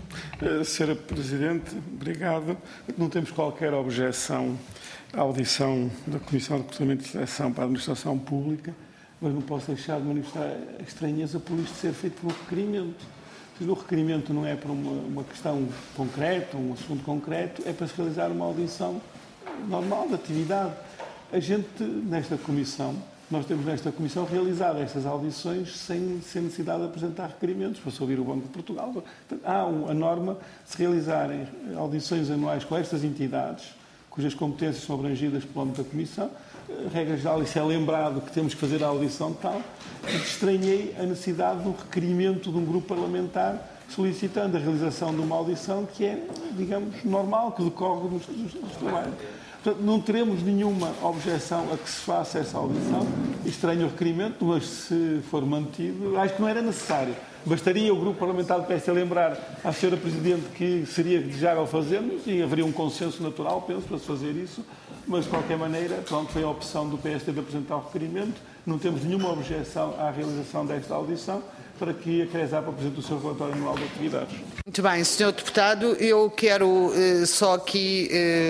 Sra. Presidente, obrigado. Não temos qualquer objeção à audição da Comissão de Recrutamento e Seleção para a Administração Pública, mas não posso deixar de manifestar a estranheza por isto ser feito por um requerimento. Se o requerimento não é para uma questão concreta, um assunto concreto, é para se realizar uma audição normal de atividade. A gente, nesta Comissão, nós temos nesta Comissão realizado estas audições sem necessidade de apresentar requerimentos, para se ouvir o Banco de Portugal. Há a norma de se realizarem audições anuais com estas entidades, cujas competências são abrangidas pelo âmbito da Comissão. Regra geral, isso é lembrado que temos que fazer a audição tal. E estranhei a necessidade de um requerimento de um grupo parlamentar solicitando a realização de uma audição que é, digamos, normal, que decorre dos trabalhos. Portanto, não teremos nenhuma objeção a que se faça essa audição. Estranho o requerimento, mas se for mantido, acho que não era necessário. Bastaria o Grupo Parlamentar do PSD lembrar à Sra. Presidente que seria desejável fazermos e haveria um consenso natural, penso, para se fazer isso. Mas, de qualquer maneira, pronto, foi a opção do PSD de apresentar o requerimento. Não temos nenhuma objeção à realização desta audição para que a CRESAP apresente o seu relatório anual de atividades. Muito bem, Sr. Deputado, eu quero só aqui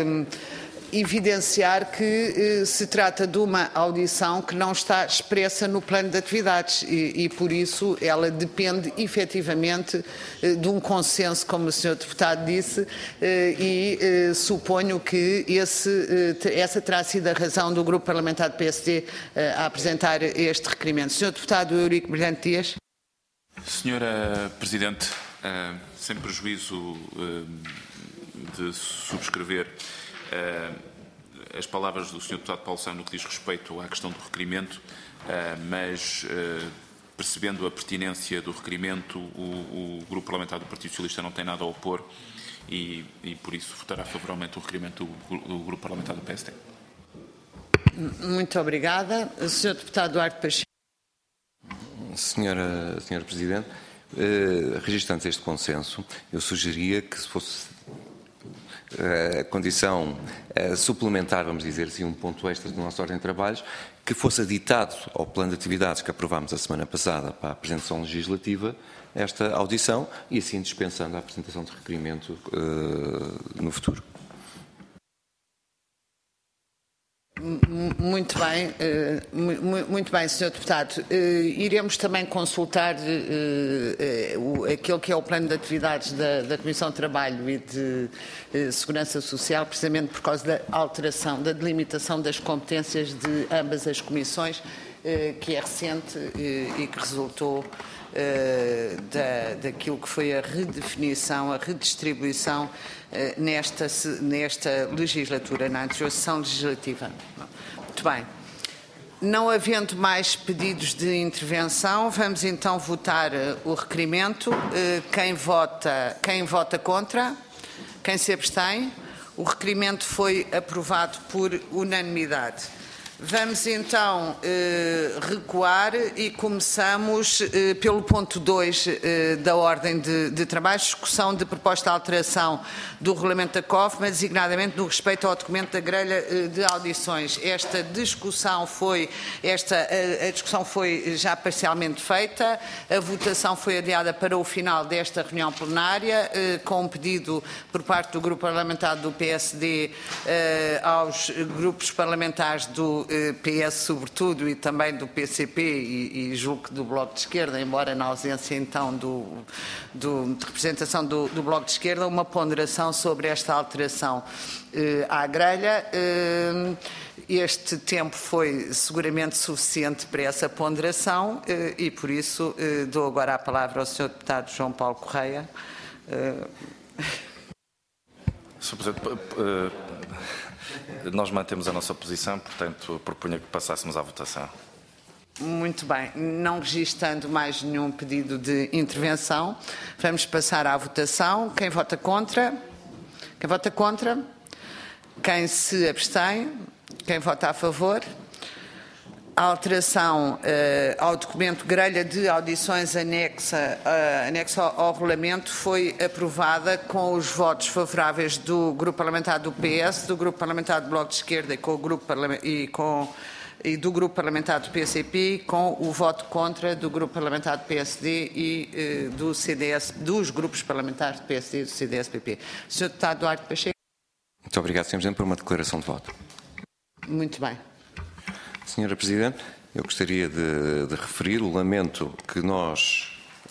evidenciar que se trata de uma audição que não está expressa no plano de atividades e por isso ela depende efetivamente de um consenso, como o Sr. Deputado disse, e suponho que essa terá sido a razão do Grupo Parlamentar do PSD a apresentar este requerimento. Sr. Deputado Eurico Brilhante Dias. Senhora Presidente, sem prejuízo de subscrever as palavras do Sr. Deputado Paulo Sá no que diz respeito à questão do requerimento, mas percebendo a pertinência do requerimento, o Grupo Parlamentar do Partido Socialista não tem nada a opor e por isso votará favoravelmente o requerimento do Grupo Parlamentar do PSD. Muito obrigada. Sr. Deputado Duarte Pacheco. Senhora Presidente, registrando este consenso, eu sugeria que se fosse a condição suplementar, vamos dizer assim, um ponto extra do nosso ordem de trabalhos, que fosse aditado ao plano de atividades que aprovámos a semana passada para a apresentação legislativa, esta audição, e assim dispensando a apresentação de requerimento no futuro. Muito bem, Sr. Deputado. Iremos também consultar aquele que é o plano de atividades da Comissão de Trabalho e de Segurança Social, precisamente por causa da alteração, da delimitação das competências de ambas as comissões, que é recente e que resultou daquilo que foi a redefinição, a redistribuição nesta legislatura, na anterior sessão legislativa. Muito bem. Não havendo mais pedidos de intervenção, vamos então votar o requerimento. Quem vota contra? Quem se abstém? O requerimento foi aprovado por unanimidade. Vamos então recuar e começamos pelo ponto 2 da ordem de trabalho, discussão de proposta de alteração do regulamento da COF, mas designadamente no respeito ao documento da grelha de audições. A discussão foi já parcialmente feita, a votação foi adiada para o final desta reunião plenária, com um pedido por parte do Grupo Parlamentar do PSD aos grupos parlamentares do PS sobretudo e também do PCP e julgo que do Bloco de Esquerda, embora na ausência então de representação do Bloco de Esquerda, uma ponderação sobre esta alteração à grelha. Este tempo foi seguramente suficiente para essa ponderação e por isso dou agora a palavra ao Sr. Deputado João Paulo Correia. Sr. Presidente, nós mantemos a nossa posição, portanto, propunha que passássemos à votação. Muito bem. Não registando mais nenhum pedido de intervenção, vamos passar à votação. Quem vota contra? Quem vota contra? Quem se abstém? Quem vota a favor? A alteração ao documento grelha de audições anexa ao regulamento foi aprovada com os votos favoráveis do Grupo Parlamentar do PS, do Grupo Parlamentar do Bloco de Esquerda e do Grupo Parlamentar do PCP, com o voto contra do Grupo Parlamentar do PSD e do CDS, dos grupos parlamentares do PSD e do CDS-PP. Sr. Deputado Duarte Pacheco. Muito obrigado, Sr. Presidente, por uma declaração de voto. Muito bem. Senhora Presidente, eu gostaria de referir o lamento que nós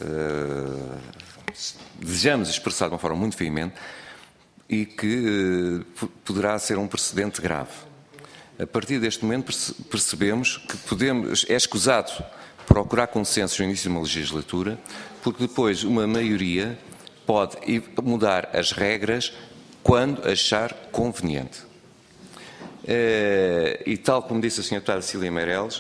desejamos expressar de uma forma muito veemente e que poderá ser um precedente grave. A partir deste momento percebemos que é escusado procurar consensos no início de uma legislatura, porque depois uma maioria pode mudar as regras quando achar conveniente. E tal como disse a Sra. Deputada Cília Meireles,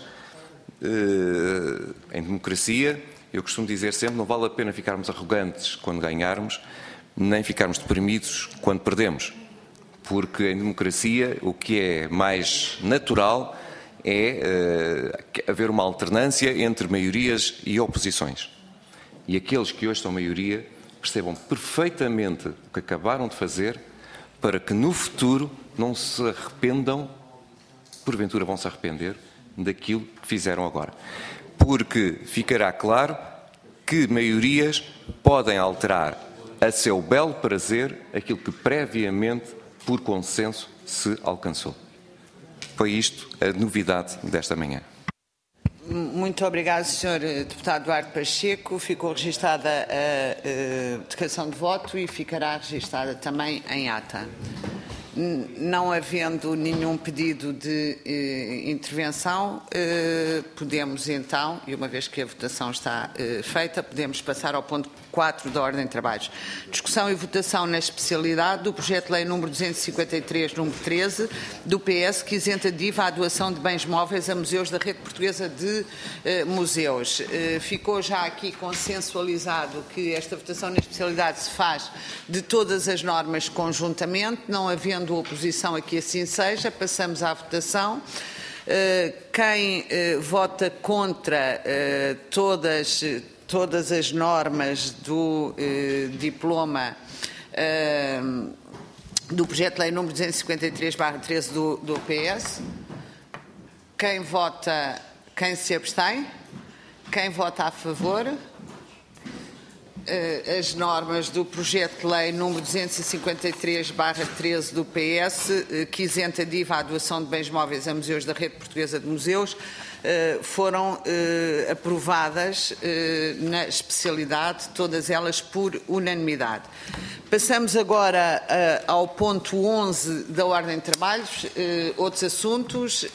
em democracia, eu costumo dizer sempre, não vale a pena ficarmos arrogantes quando ganharmos, nem ficarmos deprimidos quando perdemos. Porque em democracia o que é mais natural é haver uma alternância entre maiorias e oposições. E aqueles que hoje são maioria percebam perfeitamente o que acabaram de fazer para que no futuro não se arrependam, porventura vão se arrepender, daquilo que fizeram agora. Porque ficará claro que maiorias podem alterar a seu belo prazer aquilo que previamente, por consenso, se alcançou. Foi isto a novidade desta manhã. Muito obrigado, Sr. Deputado Duarte Pacheco. Ficou registada a declaração de voto e ficará registada também em ata. Não havendo nenhum pedido de intervenção, podemos então, e uma vez que a votação está feita, podemos passar ao ponto 4 da ordem de trabalhos. Discussão e votação na especialidade do projeto de lei número 253, número 13, do PS, que isenta de IVA a doação de bens móveis a museus da rede portuguesa de museus. Ficou já aqui consensualizado que esta votação na especialidade se faz de todas as normas conjuntamente, não havendo oposição a que assim seja, passamos à votação. Quem vota contra todas as normas do diploma do projeto de lei número 253/13 do PS? Quem se abstém? Quem vota a favor? As normas do projeto de lei número 253/13 do PS, que isenta de IVA a doação de bens móveis a museus da rede portuguesa de museus, foram aprovadas na especialidade, todas elas por unanimidade. Passamos agora ao ponto 11 da ordem de trabalhos, outros assuntos,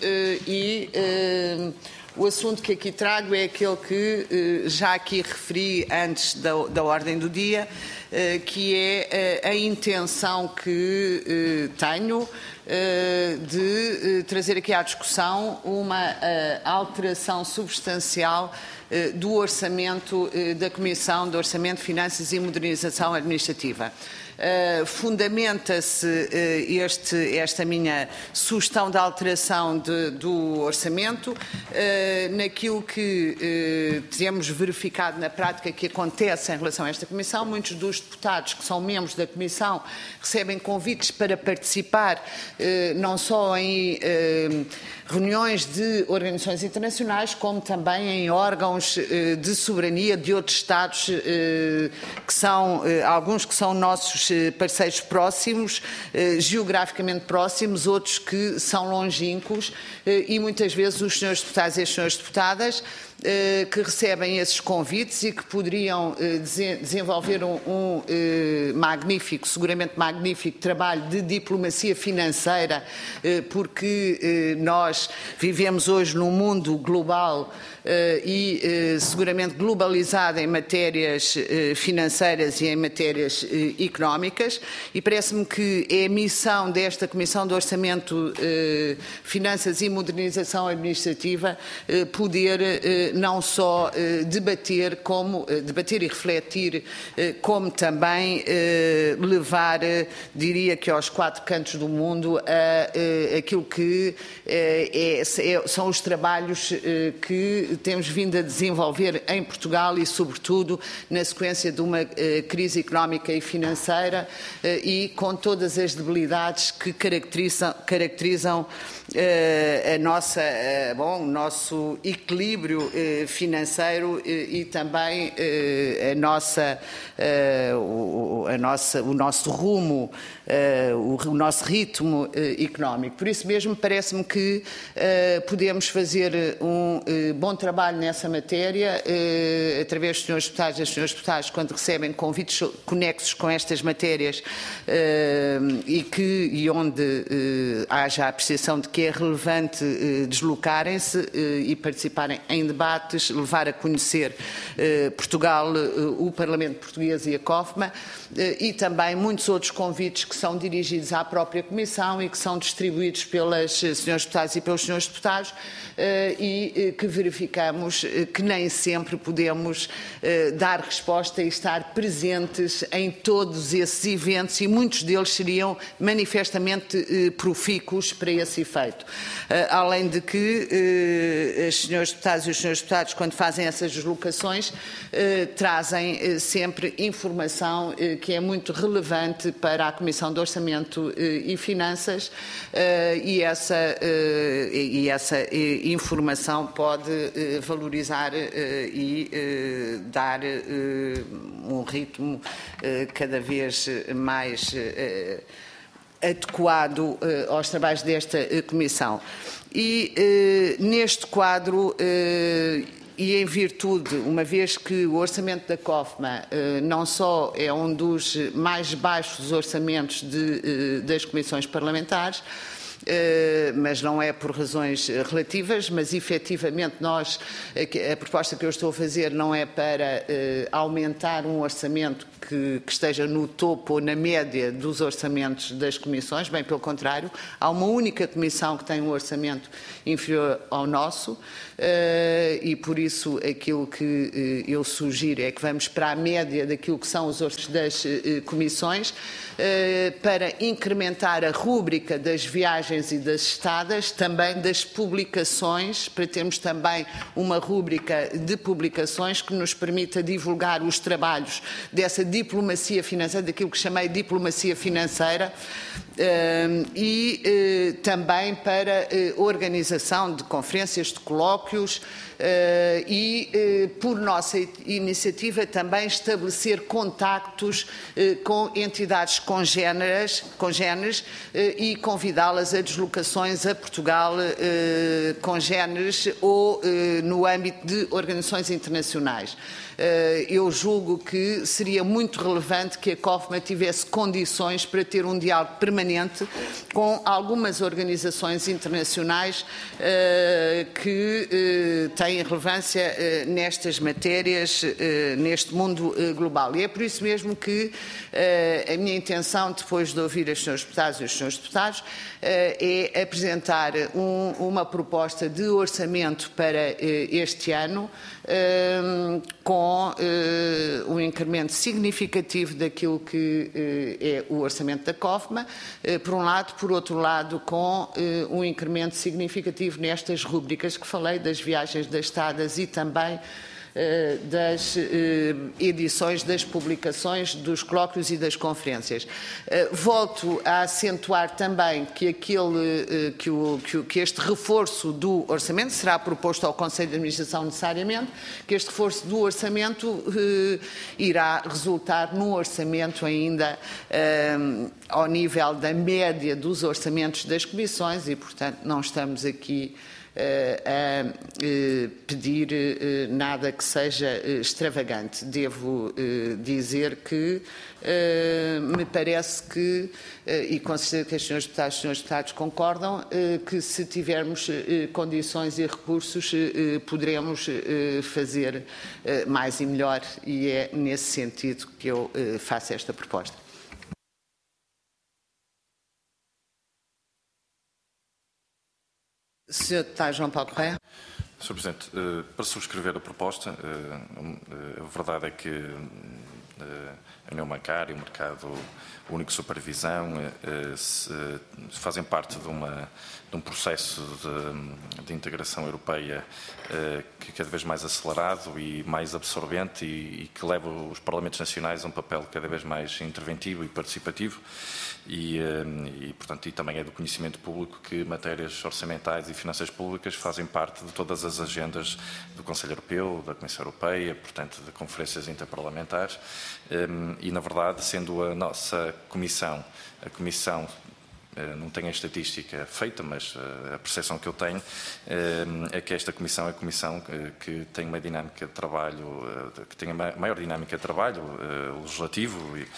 o assunto que aqui trago é aquele que já aqui referi antes da ordem do dia, que é a intenção que tenho de trazer aqui à discussão uma alteração substancial do orçamento da Comissão de Orçamento, Finanças e Modernização Administrativa. Fundamenta-se esta minha sugestão de alteração do orçamento naquilo que temos verificado na prática que acontece em relação a esta Comissão. Muitos dos deputados que são membros da Comissão recebem convites para participar não só em reuniões de organizações internacionais, como também em órgãos de soberania de outros Estados, que são alguns que são nossos parceiros próximos, geograficamente próximos, outros que são longínquos, e muitas vezes os senhores deputados e as senhoras deputadas que recebem esses convites e que poderiam desenvolver um magnífico, seguramente magnífico trabalho de diplomacia financeira, porque nós vivemos hoje num mundo global e seguramente globalizado em matérias financeiras e em matérias económicas, e parece-me que é a missão desta Comissão de Orçamento, Finanças e Modernização Administrativa poder não só debater e refletir, como também levar, diria que aos quatro cantos do mundo, aquilo que são os trabalhos que temos vindo a desenvolver em Portugal e, sobretudo, na sequência de uma crise económica e financeira e com todas as debilidades que caracterizam o nosso equilíbrio financeiro e também o nosso rumo, o nosso ritmo económico. Por isso mesmo, parece-me que podemos fazer um bom trabalho nessa matéria, através dos senhores deputados e das senhoras deputadas, quando recebem convites conexos com estas matérias e onde haja a apreciação de que é relevante deslocarem-se e participarem em debates, levar a conhecer Portugal, o Parlamento Português e a COFMA, e também muitos outros convites que são dirigidos à própria Comissão e que são distribuídos pelas senhoras deputadas e pelos senhores deputados, e que verificamos que nem sempre podemos dar resposta e estar presentes em todos esses eventos, e muitos deles seriam manifestamente profícuos para esse efeito. Além de que as senhoras deputadas e os senhores deputados, quando fazem essas deslocações, trazem sempre informação que é muito relevante para a Comissão de Orçamento e Finanças, e essa informação pode valorizar e dar um ritmo cada vez mais adequado aos trabalhos desta Comissão. E neste quadro e em virtude, uma vez que o orçamento da COFMA não só é um dos mais baixos orçamentos das comissões parlamentares, mas não é por razões relativas, mas efetivamente a proposta que eu estou a fazer não é para aumentar um orçamento que esteja no topo ou na média dos orçamentos das comissões, bem pelo contrário, há uma única comissão que tem um orçamento inferior ao nosso e por isso aquilo que eu sugiro é que vamos para a média daquilo que são os orçamentos das comissões para incrementar a rúbrica das viagens e das estadas, também das publicações, para termos também uma rúbrica de publicações que nos permita divulgar os trabalhos dessa diplomacia financeira, daquilo que chamei de diplomacia financeira, e também para organização de conferências, de colóquios e, por nossa iniciativa, também estabelecer contactos com entidades congêneres e convidá-las a deslocações a Portugal congêneres ou no âmbito de organizações internacionais. Eu julgo que seria muito relevante que a COFMA tivesse condições para ter um diálogo permanente com algumas organizações internacionais que têm relevância nestas matérias, neste mundo global. E é por isso mesmo que a minha intenção, depois de ouvir os senhores deputados e os senhores deputados, é apresentar uma proposta de orçamento para este ano com um incremento significativo daquilo que é o orçamento da COFMA, por um lado, por outro lado, com um incremento significativo nestas rúbricas que falei, das viagens, das estadas e também das edições, das publicações, dos colóquios e das conferências. Volto a acentuar também que que este reforço do orçamento será proposto ao Conselho de Administração necessariamente, que este reforço do orçamento irá resultar num orçamento ainda ao nível da média dos orçamentos das comissões e, portanto, não estamos aqui a pedir nada que seja extravagante. Devo dizer que me parece que, e com certeza que os senhores deputados concordam, que se tivermos condições e recursos poderemos fazer mais e melhor, e é nesse sentido que eu faço esta proposta. Sr. Deputado João Paulo Correia. Sr. Presidente, para subscrever a proposta, a verdade é que a União Bancária, o mercado único de supervisão, fazem parte de um processo de integração europeia que é cada vez mais acelerado e mais absorvente e que leva os Parlamentos Nacionais a um papel cada vez mais interventivo e participativo. Portanto, e também é do conhecimento público que matérias orçamentais e finanças públicas fazem parte de todas as agendas do Conselho Europeu, da Comissão Europeia, portanto, de conferências interparlamentares. E, na verdade, sendo a nossa Comissão, a Comissão, não tenho a estatística feita, mas a percepção que eu tenho é que esta Comissão é a Comissão que tem uma dinâmica de trabalho, que tem a maior dinâmica de trabalho legislativo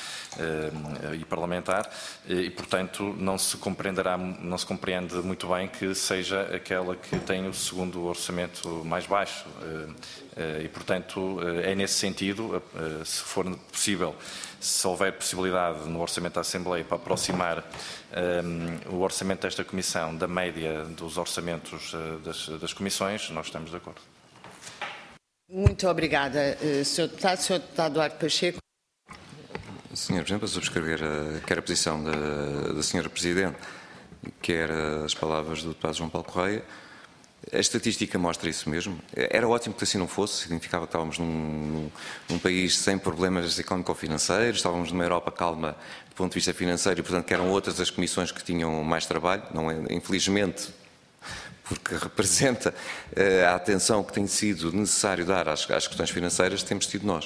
e parlamentar e, portanto, não se compreende muito bem que seja aquela que tem o segundo orçamento mais baixo. E, portanto, é nesse sentido, se for possível, se houver possibilidade no Orçamento da Assembleia para aproximar o orçamento desta Comissão da média dos orçamentos das comissões, nós estamos de acordo. Muito obrigada, Sr. Deputado. Sr. Deputado Duarte Pacheco. Sr. Presidente, para subscrever quer a posição da Sra. Presidente, quer as palavras do Deputado João Paulo Correia, a estatística mostra isso mesmo. Era ótimo que assim não fosse, significava que estávamos num país sem problemas económico-financeiros, estávamos numa Europa calma do ponto de vista financeiro e, portanto, que eram outras as comissões que tinham mais trabalho. Não é, infelizmente, porque representa a atenção que tem sido necessário dar às questões financeiras, temos tido nós.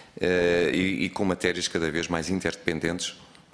E com matérias cada vez mais interdependentes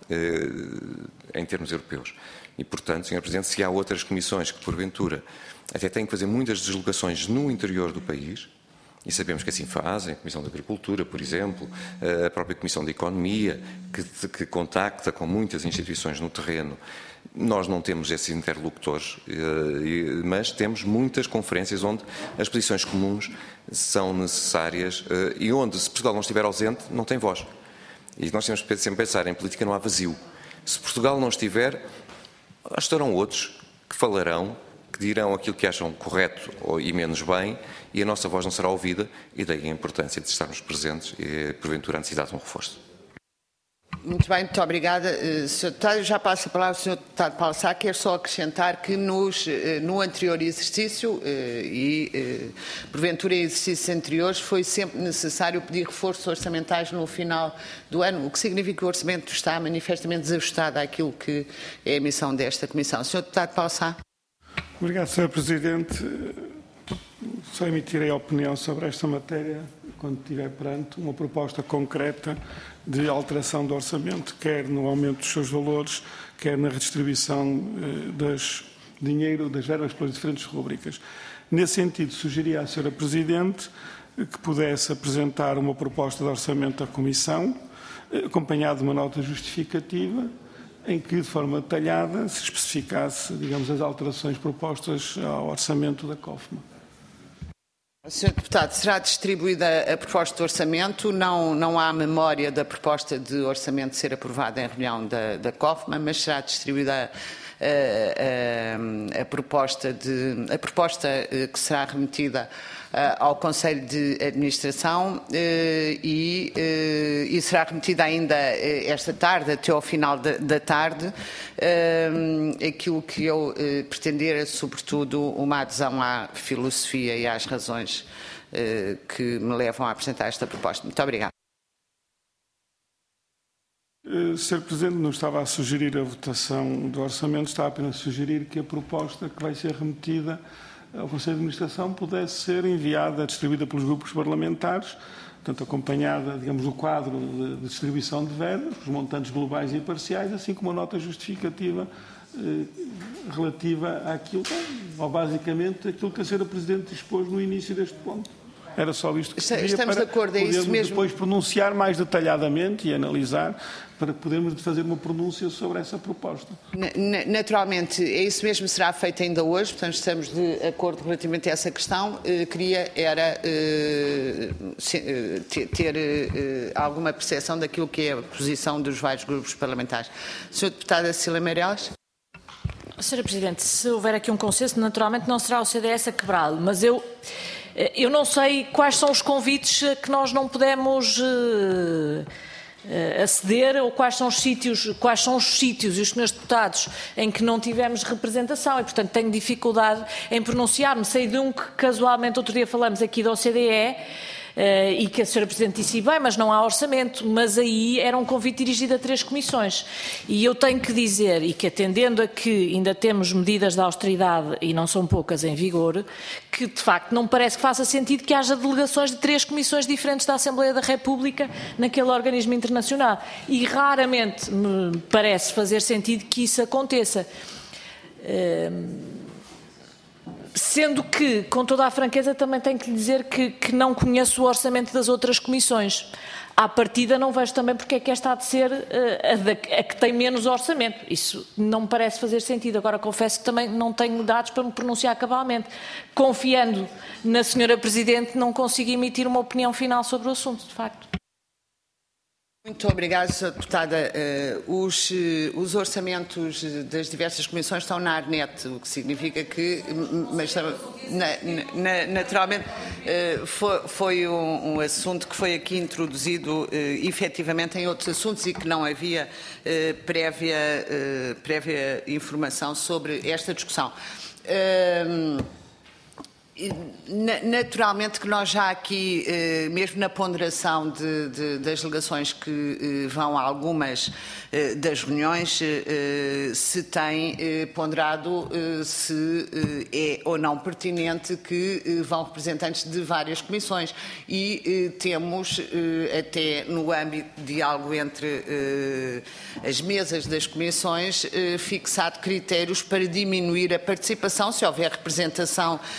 em termos europeus. E, portanto, Sr. Presidente, se há outras comissões que, porventura, até têm que fazer muitas deslocações no interior do país, E sabemos que assim fazem, a Comissão de Agricultura, por exemplo, a própria Comissão de Economia, que contacta com muitas instituições no terreno. Nós não temos esses interlocutores, mas temos muitas conferências onde as posições comuns são necessárias e onde, se Portugal não estiver ausente, não tem voz. E nós temos que sempre pensar, em política não há vazio. Se Portugal não estiver, estarão outros que falarão, que dirão aquilo que acham correto e menos bem, e a nossa voz não será ouvida, e daí a importância de estarmos presentes e, porventura, a necessidade de um reforço. Muito bem, muito obrigada. Sr. Deputado, já passo a palavra ao Sr. Deputado Paulo Sá. Quero só acrescentar que no anterior exercício porventura em exercícios anteriores, foi sempre necessário pedir reforços orçamentais no final do ano, o que significa que o orçamento está manifestamente desajustado àquilo que é a missão desta Comissão. Sr. Deputado Paulo Sá. Obrigado, Sr. Presidente. Só emitirei a opinião sobre esta matéria quando estiver perante uma proposta concreta de alteração do orçamento, quer no aumento dos seus valores, quer na redistribuição das verbas pelas diferentes rubricas. Nesse sentido, sugeria à Sra. Presidente que pudesse apresentar uma proposta de orçamento à Comissão, acompanhada de uma nota justificativa, em que, de forma detalhada, se especificasse, digamos, as alterações propostas ao orçamento da COFMA. Sr. Deputado, será distribuída a proposta de orçamento. Não há memória da proposta de orçamento ser aprovada em reunião da COFMA, mas será distribuída a proposta que será remetida ao Conselho de Administração e será remetida ainda esta tarde, até ao final da tarde. Aquilo que eu pretender é, sobretudo, uma adesão à filosofia e às razões que me levam a apresentar esta proposta. Muito obrigada. Sr. Presidente, não estava a sugerir a votação do orçamento, estava apenas a sugerir que a proposta que vai ser remetida ao Conselho de Administração pudesse ser enviada, distribuída pelos grupos parlamentares, portanto acompanhada, digamos, do quadro de distribuição de verbas, os montantes globais e parciais, assim como uma nota justificativa relativa àquilo, ou basicamente aquilo que a Sra. Presidente dispôs no início deste ponto. Era só isto que queria. Estamos de acordo, é isso mesmo. Depois pronunciar mais detalhadamente e analisar para podermos fazer uma pronúncia sobre essa proposta. Naturalmente, é isso mesmo, será feito ainda hoje, portanto estamos de acordo relativamente a essa questão. Queria ter alguma percepção daquilo que é a posição dos vários grupos parlamentares. Sra. Deputada Cecília Meireles. Sra. Presidente, se houver aqui um consenso, naturalmente não será o CDS a quebrá-lo, mas eu não sei quais são os convites que nós não podemos aceder ou quais são os sítios e os senhores deputados em que não tivemos representação e, portanto, tenho dificuldade em pronunciar-me. Sei de um que casualmente outro dia falamos aqui da OCDE e que a Sra. Presidente disse bem, mas não há orçamento, mas aí era um convite dirigido a 3 comissões. E eu tenho que dizer, e que atendendo a que ainda temos medidas de austeridade, e não são poucas em vigor, que de facto não me parece que faça sentido que haja delegações de 3 comissões diferentes da Assembleia da República naquele organismo internacional. E raramente me parece fazer sentido que isso aconteça. Sendo que, com toda a franqueza, também tenho que lhe dizer que não conheço o orçamento das outras comissões. À partida não vejo também porque é que esta há de ser a que tem menos orçamento. Isso não me parece fazer sentido. Agora, confesso que também não tenho dados para me pronunciar cabalmente. Confiando na Sra. Presidente, não consigo emitir uma opinião final sobre o assunto, de facto. Muito obrigada, Sra. Deputada. Os orçamentos das diversas comissões estão na ARNET, o que significa que, mas naturalmente, foi um assunto que foi aqui introduzido efetivamente em outros assuntos e que não havia prévia informação sobre esta discussão. Naturalmente que nós já aqui, mesmo na ponderação das delegações que vão a algumas das reuniões, se tem ponderado se é ou não pertinente que vão representantes de várias comissões e temos até no âmbito de diálogo entre as mesas das comissões fixado critérios para diminuir a participação, se houver representação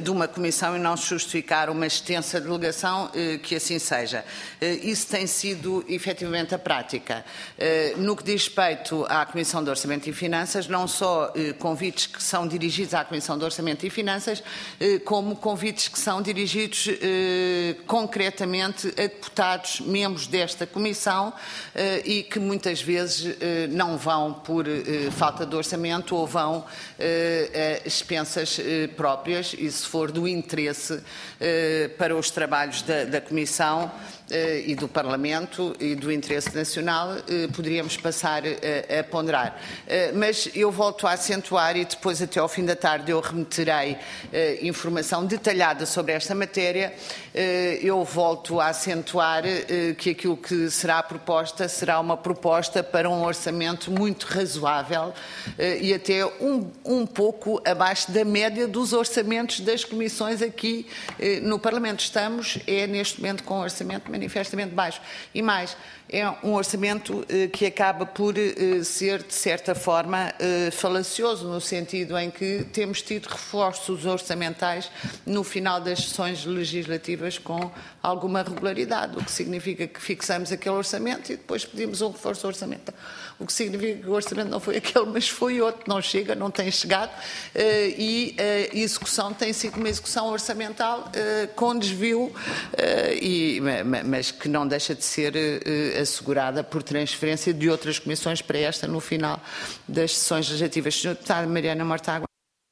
de uma comissão e não justificar uma extensa delegação, que assim seja. Isso tem sido efetivamente a prática. No que diz respeito à Comissão de Orçamento e Finanças, não só convites que são dirigidos à Comissão de Orçamento e Finanças, como convites que são dirigidos concretamente a deputados, membros desta Comissão, e que muitas vezes não vão por falta de orçamento ou vão a expensas próprias, e se for do interesse para os trabalhos da Comissão e do Parlamento e do interesse nacional, poderíamos passar a ponderar. Mas eu volto a acentuar, e depois até ao fim da tarde eu remeterei informação detalhada sobre esta matéria, eu volto a acentuar que aquilo que será proposta será uma proposta para um orçamento muito razoável e até um pouco abaixo da média dos orçamentos das comissões aqui no Parlamento. Estamos, neste momento, com um orçamento manifestamente baixo. E mais, é um orçamento que acaba por ser, de certa forma, falacioso, no sentido em que temos tido reforços orçamentais no final das sessões legislativas com alguma regularidade, o que significa que fixamos aquele orçamento e depois pedimos um reforço orçamental. O que significa que o orçamento não foi aquele, mas foi outro, não chega, não tem chegado, e a execução tem sido uma execução orçamental com desvio, mas que não deixa de ser assegurada por transferência de outras comissões para esta no final das sessões legislativas. Sra. Deputada Mariana Mortágua.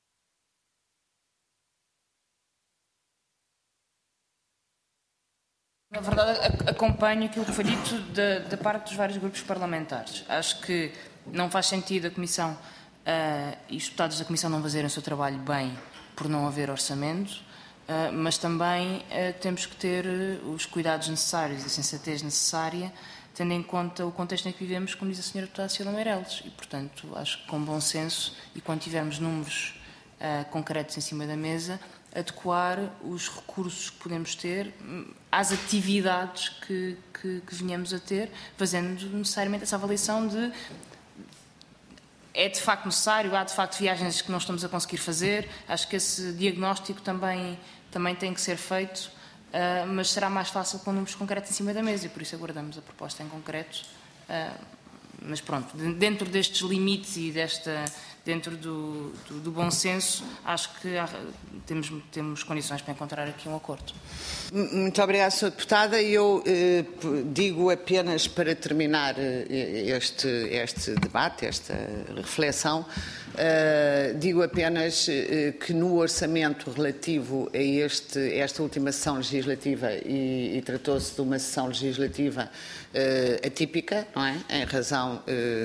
Na verdade, acompanho aquilo que foi dito da parte dos vários grupos parlamentares. Acho que não faz sentido a Comissão e os deputados da Comissão não fazerem o seu trabalho bem por não haver orçamento, mas também temos que ter os cuidados necessários, a sensatez necessária, tendo em conta o contexto em que vivemos, como diz a Sra. Deputada Cila Meireles. E, portanto, acho que com bom senso e quando tivermos números concretos em cima da mesa, adequar os recursos que podemos ter às atividades que venhamos a ter, fazendo necessariamente essa avaliação de é de facto necessário, há de facto viagens que não estamos a conseguir fazer. Acho que esse diagnóstico também tem que ser feito, mas será mais fácil com números concretos em cima da mesa e por isso aguardamos a proposta em concreto. Mas pronto, dentro destes limites e dentro do bom senso, acho que temos condições para encontrar aqui um acordo. Muito obrigada, Sra. Deputada. Eu digo apenas para terminar este debate, esta reflexão, digo apenas que no orçamento relativo a esta última sessão legislativa, e tratou-se de uma sessão legislativa atípica, não é? Em razão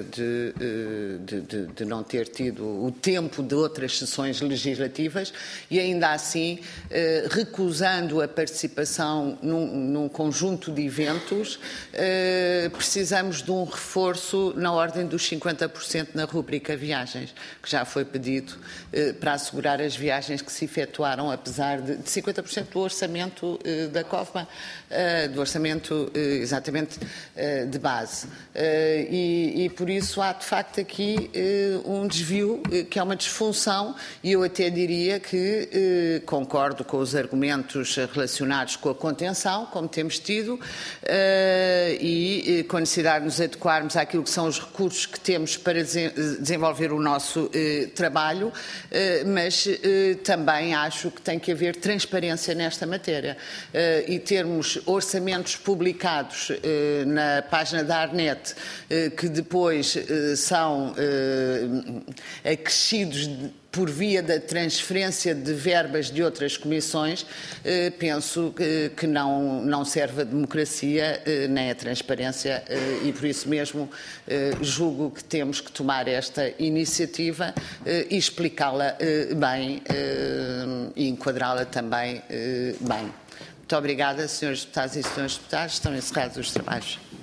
de não ter tido o tempo de outras sessões legislativas e ainda assim recusando a participação num conjunto de eventos, precisamos de um reforço na ordem dos 50% na rubrica viagens, que já foi pedido para assegurar as viagens que se efetuaram, apesar de 50% do orçamento da COFMA, do orçamento exatamente de base. E por isso há de facto aqui um desvio, que é uma disfunção, e eu até diria que concordo com os argumentos relacionados com a contenção, como temos tido, e com a necessidade de nos adequarmos àquilo que são os recursos que temos para desenvolver o nosso trabalho, mas também acho que tem que haver transparência nesta matéria e termos orçamentos publicados na página da ARNET que depois são acrescidos por via da transferência de verbas de outras comissões, penso que não serve a democracia nem a transparência e por isso mesmo julgo que temos que tomar esta iniciativa e explicá-la bem e enquadrá-la também bem. Muito obrigada, Srs. Deputados e Srs. Deputados. Estão encerrados os trabalhos.